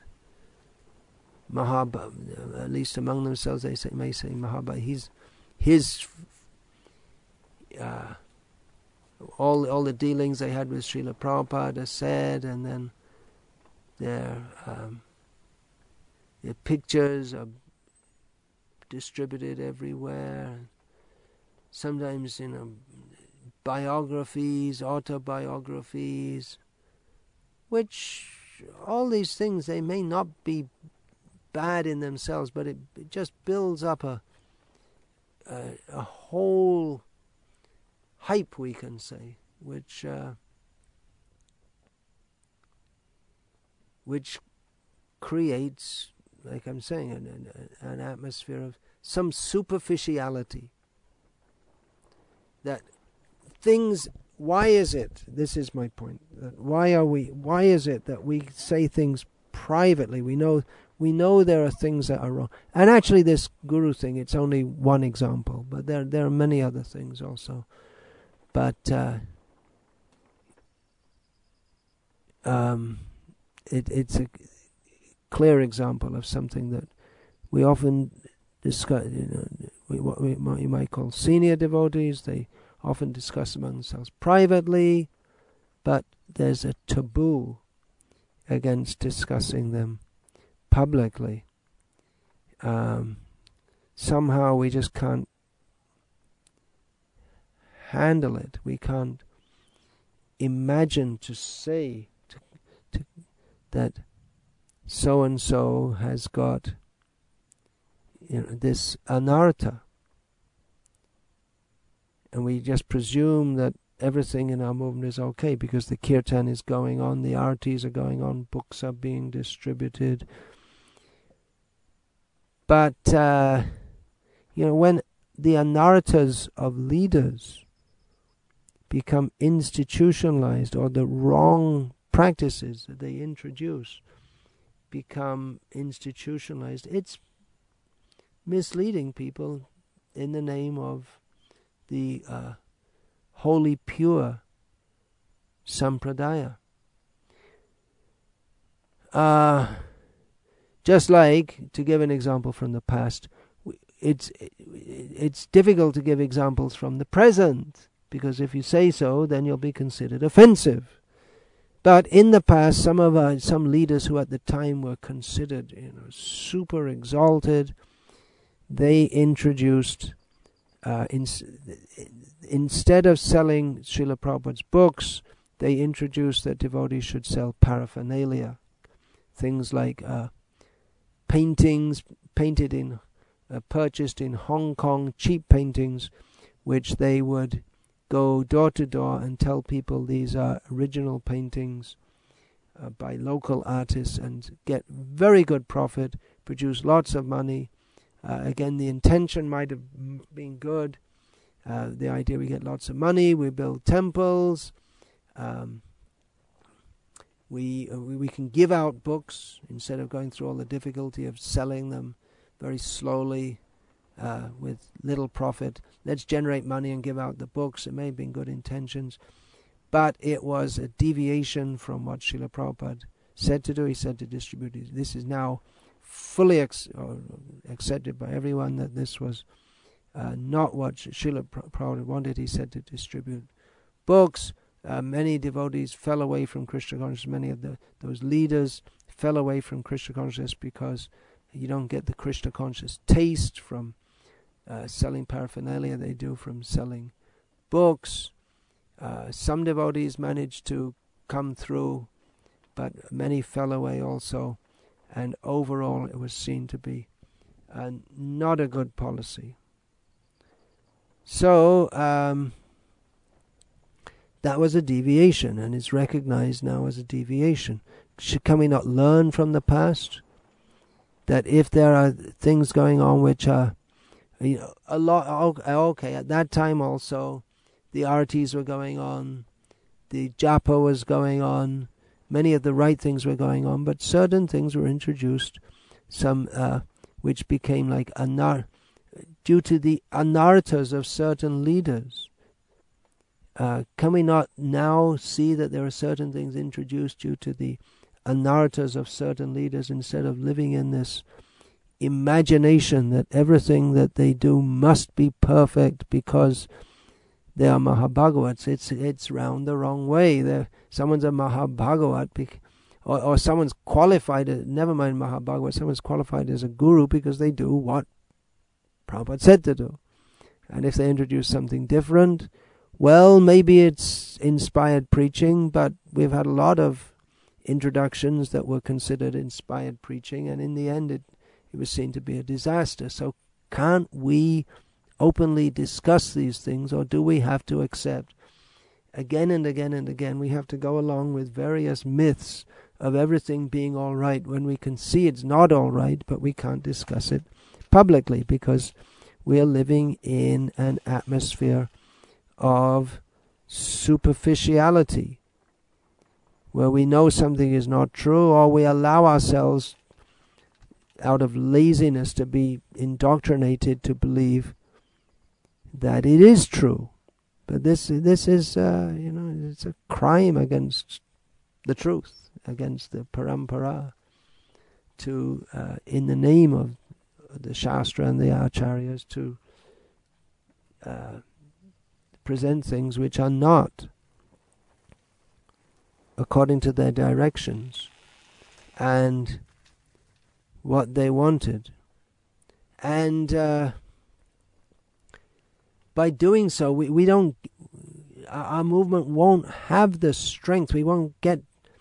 Mahabha, at least among themselves they say, may say Mahabha, he's, his, uh, all all the dealings they had with Srila Prabhupada said, and then their, um, their pictures are distributed everywhere. Sometimes, you know, biographies, autobiographies, which all these things, they may not be bad in themselves, but it, it just builds up a, a a whole hype, we can say, which uh, which creates, like I'm saying, an, an, an atmosphere of some superficiality. That things, why is it, this is my point, that why are we, why is it that we say things privately? We know we know there are things that are wrong. And actually this guru thing, it's only one example, but there there are many other things also. But uh, um, it, it's a clear example of something that we often discuss, you know, we, what we might, you might call senior devotees. They often discuss among themselves privately, but there's a taboo against discussing them publicly. Um, somehow we just can't handle it. We can't imagine to say to, to, that so and so has got, you know, this anartha, and we just presume that everything in our movement is okay because the kirtan is going on, the artis are going on, books are being distributed. But uh, you know, when the anarthas of leaders become institutionalized, or the wrong practices that they introduce become institutionalized, it's misleading people in the name of the uh, holy pure sampradaya. Uh, just like, to give an example from the past, it's it's difficult to give examples from the present, because if you say so, then you'll be considered offensive. But in the past, some of our, some leaders who at the time were considered, you know, super exalted, they introduced, uh, in, instead of selling Srila Prabhupada's books, they introduced that devotees should sell paraphernalia, things like uh, paintings painted in, uh, purchased in Hong Kong, cheap paintings, which they would go door to door and tell people these are original paintings uh, by local artists, and get very good profit, produce lots of money. Uh, again, the intention might have been good. Uh, the idea, we get lots of money, we build temples, um, we, uh, we we can give out books instead of going through all the difficulty of selling them very slowly uh, with little profit. Let's generate money and give out the books. It may have been good intentions, but it was a deviation from what Srila Prabhupada said to do. He said to distribute it. This is now fully ex- or accepted by everyone that this was uh, not what Srila Prabhupada wanted. He said to distribute books. Uh, many devotees fell away from Krishna consciousness. Many of the those leaders fell away from Krishna consciousness because you don't get the Krishna conscious taste from uh, selling paraphernalia. They do from selling books. Uh, some devotees managed to come through, but many fell away also. And overall, it was seen to be uh, not a good policy. So um, that was a deviation, and it's recognized now as a deviation. Should, can we not learn from the past that if there are things going on which are, you know, a lot, okay, at that time also, the artis were going on, the japa was going on, many of the right things were going on, but certain things were introduced, some uh, which became like anar, due to the anarthas of certain leaders. Uh, can we not now see that there are certain things introduced due to the anarthas of certain leaders, instead of living in this imagination that everything that they do must be perfect because they are Mahabhagavats? It's it's round the wrong way. They're, someone's a Mahabhagavat, bec- or, or someone's qualified, as, never mind Mahabhagavat, someone's qualified as a guru because they do what Prabhupada said to do. And if they introduce something different, well, maybe it's inspired preaching, but we've had a lot of introductions that were considered inspired preaching, and in the end it, it was seen to be a disaster. So can't we openly discuss these things, or do we have to accept again and again and again, we have to go along with various myths of everything being all right when we can see it's not all right, but we can't discuss it publicly because we are living in an atmosphere of superficiality, where we know something is not true, or we allow ourselves out of laziness to be indoctrinated to believe that it is true. But this this is, uh, you know, it's a crime against the truth, against the parampara, to, uh, in the name of the Shastra and the Acharyas, to uh, present things which are not according to their directions and what they wanted. And uh, by doing so, we, we don't, our movement won't have the strength, we won't get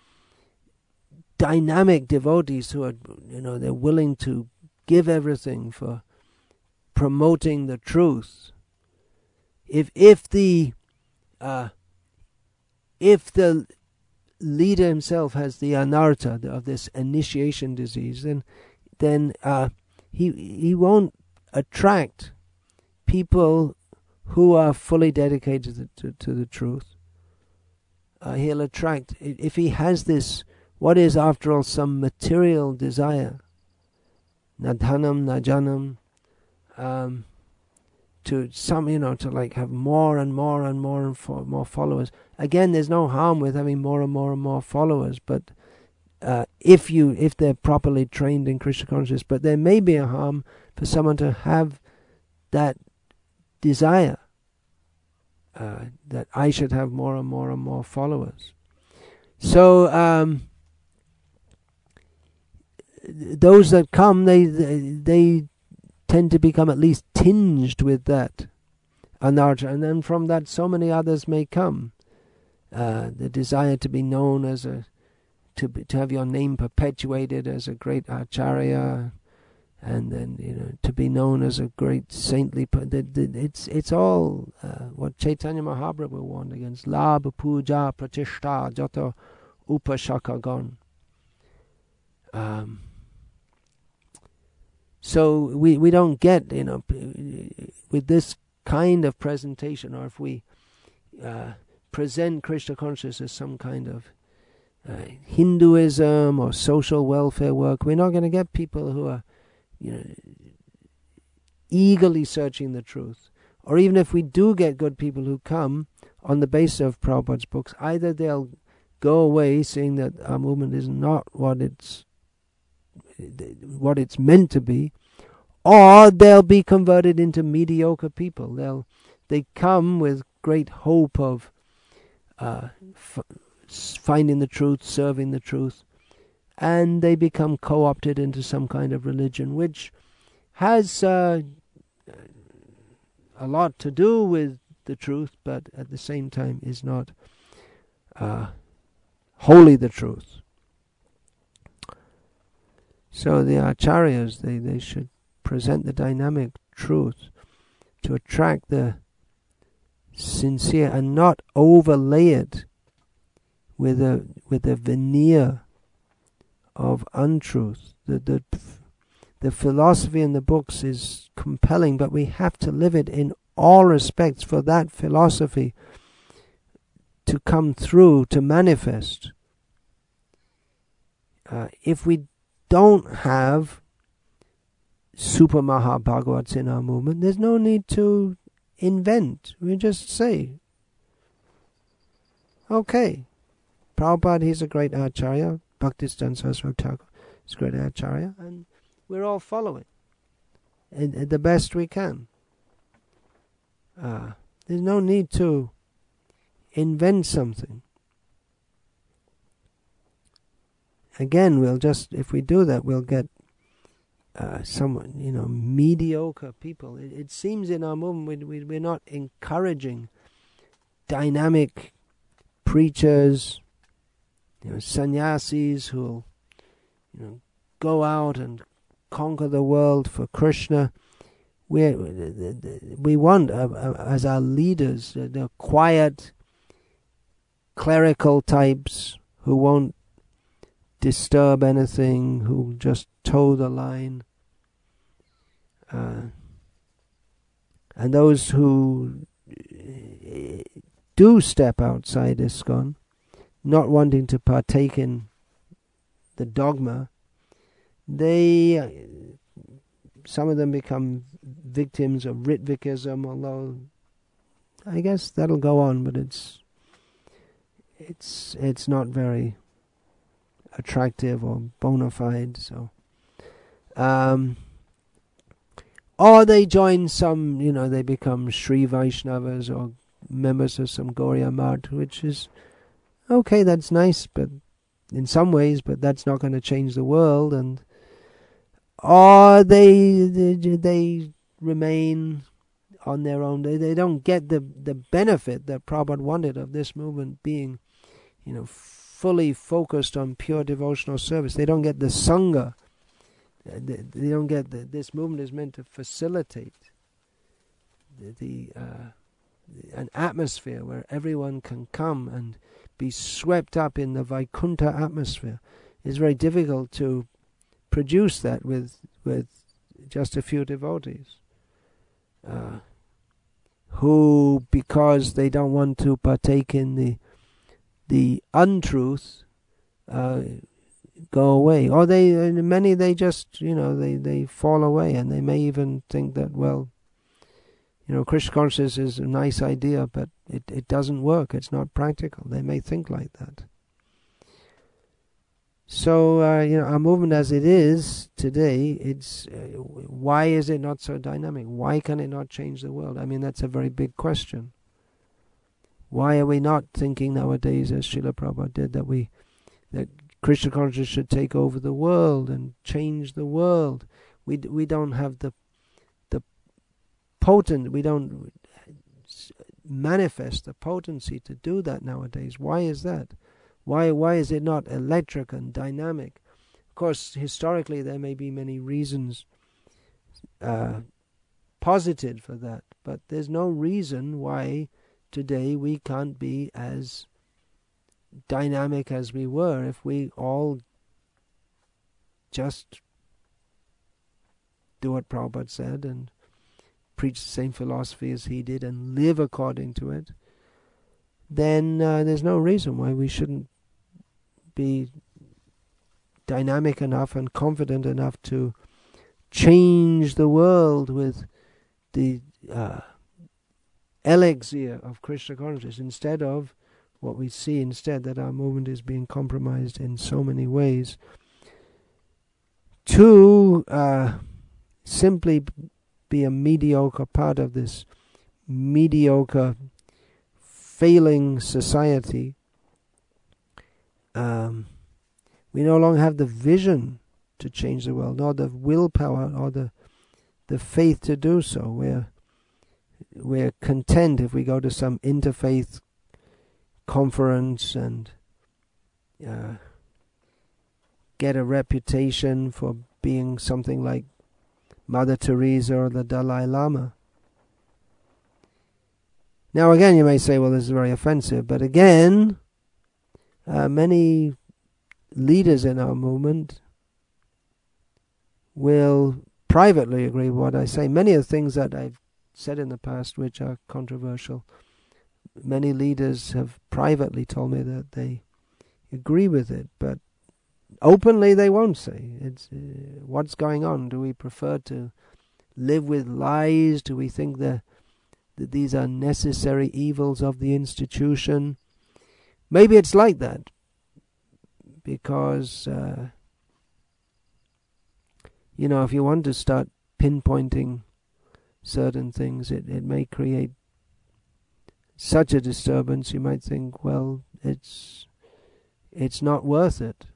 dynamic devotees who are, you know, they're willing to give everything for promoting the truth. If if the uh, if the leader himself has the anartha of this initiation disease, then then uh, he he won't attract people who are fully dedicated to, to, to the truth. Uh, he'll attract, if he has this, what is after all some material desire, nadhanam, najanam, um, to some, you know, to like have more and more and more and fo- more followers. Again, there's no harm with having more and more and more followers, but uh, if you if they're properly trained in Krishna consciousness, but there may be a harm for someone to have that desire uh, that I should have more and more and more followers. So um, those that come, they, they they tend to become at least tinged with that anartha, and then from that so many others may come. Uh, the desire to be known as a, to be, to have your name perpetuated as a great acharya, and then, you know, to be known as a great saintly. It's it's all uh, what Chaitanya Mahaprabhu warned against: labha, puja, pratishta, jata upashakagon. Um, so we we don't get, you know, with this kind of presentation, or if we uh, present Krishna consciousness as some kind of uh, Hinduism or social welfare work, we're not going to get people who are, you know, eagerly searching the truth. Or even if we do get good people who come on the basis of Prabhupada's books, either they'll go away saying that our movement is not what it's what it's meant to be, or they'll be converted into mediocre people. They'll they come with great hope of uh, f- finding the truth, serving the truth, and they become co-opted into some kind of religion, which has uh, a lot to do with the truth, but at the same time is not uh, wholly the truth. So the acharyas, they, they should present the dynamic truth to attract the sincere and not overlay it with a with a veneer of untruth. The the the philosophy in the books is compelling, but we have to live it in all respects for that philosophy to come through, to manifest. Uh, if we don't have Super Mahabhagavats in our movement, there's no need to invent. We just say, okay, Prabhupada, he's a great acharya, Bhaktisiddhanta Saraswati Thakur is a great acharya, and we're all following and, and the best we can. Uh, there's no need to invent something. Again, we'll just, if we do that, we'll get uh, some, you know, mediocre people. It, it seems in our movement we, we, we're not encouraging dynamic preachers, you know, sannyasis who'll, you know, go out and conquer the world for Krishna. We we want uh, uh, as our leaders uh, the quiet, clerical types who won't disturb anything, who just toe the line, uh, and those who do step outside ISKCON, not wanting to partake in the dogma, they, uh, some of them become victims of Ritvikism, although I guess that'll go on, but it's it's it's not very attractive or bona fide. So, um, or they join some, you know, they become Sri Vaishnavas or members of some Gauriya Math, which is okay. That's nice, but in some ways, but that's not going to change the world. And or they they, they remain on their own. They they don't get the the benefit that Prabhupada wanted of this movement being, you know, fully focused on pure devotional service. They don't get the sangha. They, they don't get the, this movement is meant to facilitate the, the uh, an atmosphere where everyone can come and be swept up in the Vaikuntha atmosphere. It's very difficult to produce that with with just a few devotees uh, who, because they don't want to partake in the the untruth, uh, go away, or they many they just you know they they fall away, and they may even think that, well, you know, Krishna consciousness is a nice idea, but it it doesn't work. It's not practical. They may think like that. So uh, you know, our movement as it is today, it's uh, why is it not so dynamic? Why can it not change the world? I mean, that's a very big question. Why are we not thinking nowadays, as Srila Prabhupada did, that we that Krishna consciousness should take over the world and change the world? We we don't have the the potent. We don't manifest the potency to do that nowadays. Why is that? Why why is it not electric and dynamic? Of course, historically there may be many reasons uh, posited for that, but there's no reason why today we can't be as dynamic as we were if we all just do what Prabhupada said and preach the same philosophy as he did and live according to it. Then uh, there's no reason why we shouldn't be dynamic enough and confident enough to change the world with the uh, elixir of Krishna consciousness, instead of what we see instead, that our movement is being compromised in so many ways to uh, simply be a mediocre part of this mediocre failing society. Um, we no longer have the vision to change the world, nor the willpower or the the faith to do so. We're we're content if we go to some interfaith conference and uh, get a reputation for being something like Mother Teresa or the Dalai Lama. Now again, you may say, well, this is very offensive, but again, uh, many leaders in our movement will privately agree with what I say. Many of the things that I've said in the past which are controversial, many leaders have privately told me that they agree with it, but openly they won't say. It's uh, what's going on. Do we prefer to live with lies? Do we think that, that these are necessary evils of the institution? Maybe it's like that, because uh, you know, if you want to start pinpointing certain things, it, it may create such a disturbance. You might think, well, it's it's not worth it.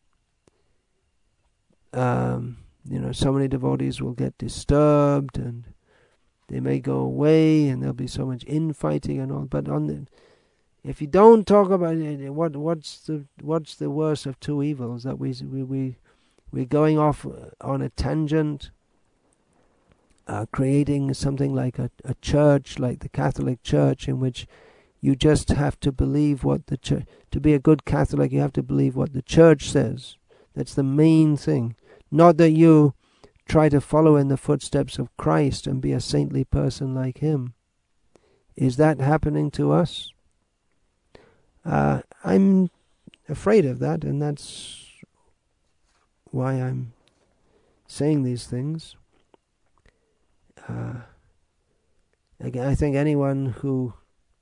Um, you know, so many devotees will get disturbed, and they may go away, and there'll be so much infighting and all. But on the, if you don't talk about it, what what's the what's the worst of two evils? That we we we we're going off on a tangent, uh, creating something like a, a church, like the Catholic Church, in which you just have to believe what the church. To be a good Catholic, you have to believe what the church says. That's the main thing. Not that you try to follow in the footsteps of Christ and be a saintly person like him. Is that happening to us? Uh, I'm afraid of that, and that's why I'm saying these things. Uh, again, I think anyone who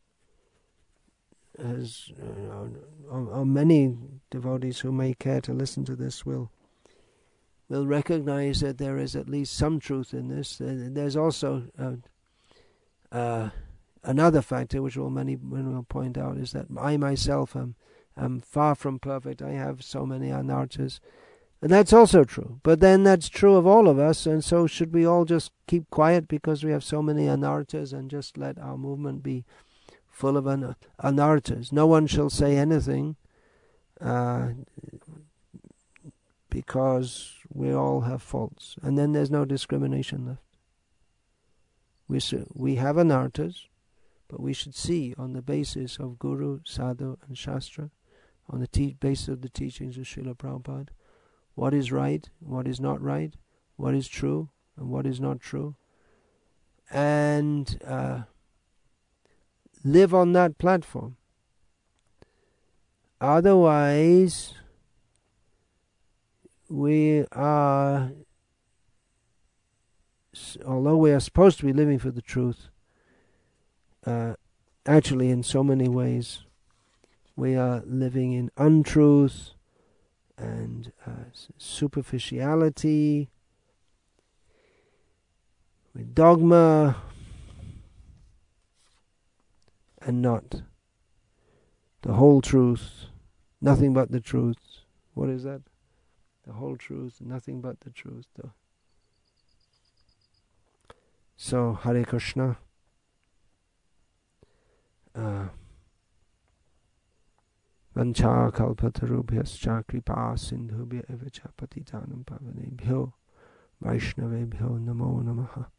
has, uh, or, or many devotees who may care to listen to this will will recognize that there is at least some truth in this. Uh, there's also uh, uh, another factor which will many will point out, is that I myself am, am far from perfect. I have so many anarthas. And that's also true. But then that's true of all of us, and so should we all just keep quiet because we have so many anarthas and just let our movement be full of an- anarthas? No one shall say anything uh, because we all have faults. And then there's no discrimination left. We, we have anarthas, but we should see on the basis of Guru, Sadhu and Shastra, on the te- basis of the teachings of Srila Prabhupada, what is right, what is not right, what is true, and what is not true. And uh, live on that platform. Otherwise, we are, although we are supposed to be living for the truth, uh, actually in so many ways, we are living in untruth and uh, superficiality, with dogma, and not the whole truth, nothing but the truth. What is that? The whole truth, nothing but the truth. Though. So, Hare Krishna. Uh, Vancha kalpatarubhyascha kripa sindhubhya evacha patitanam pavanebhyo Vaishnavebhyo namo namaha.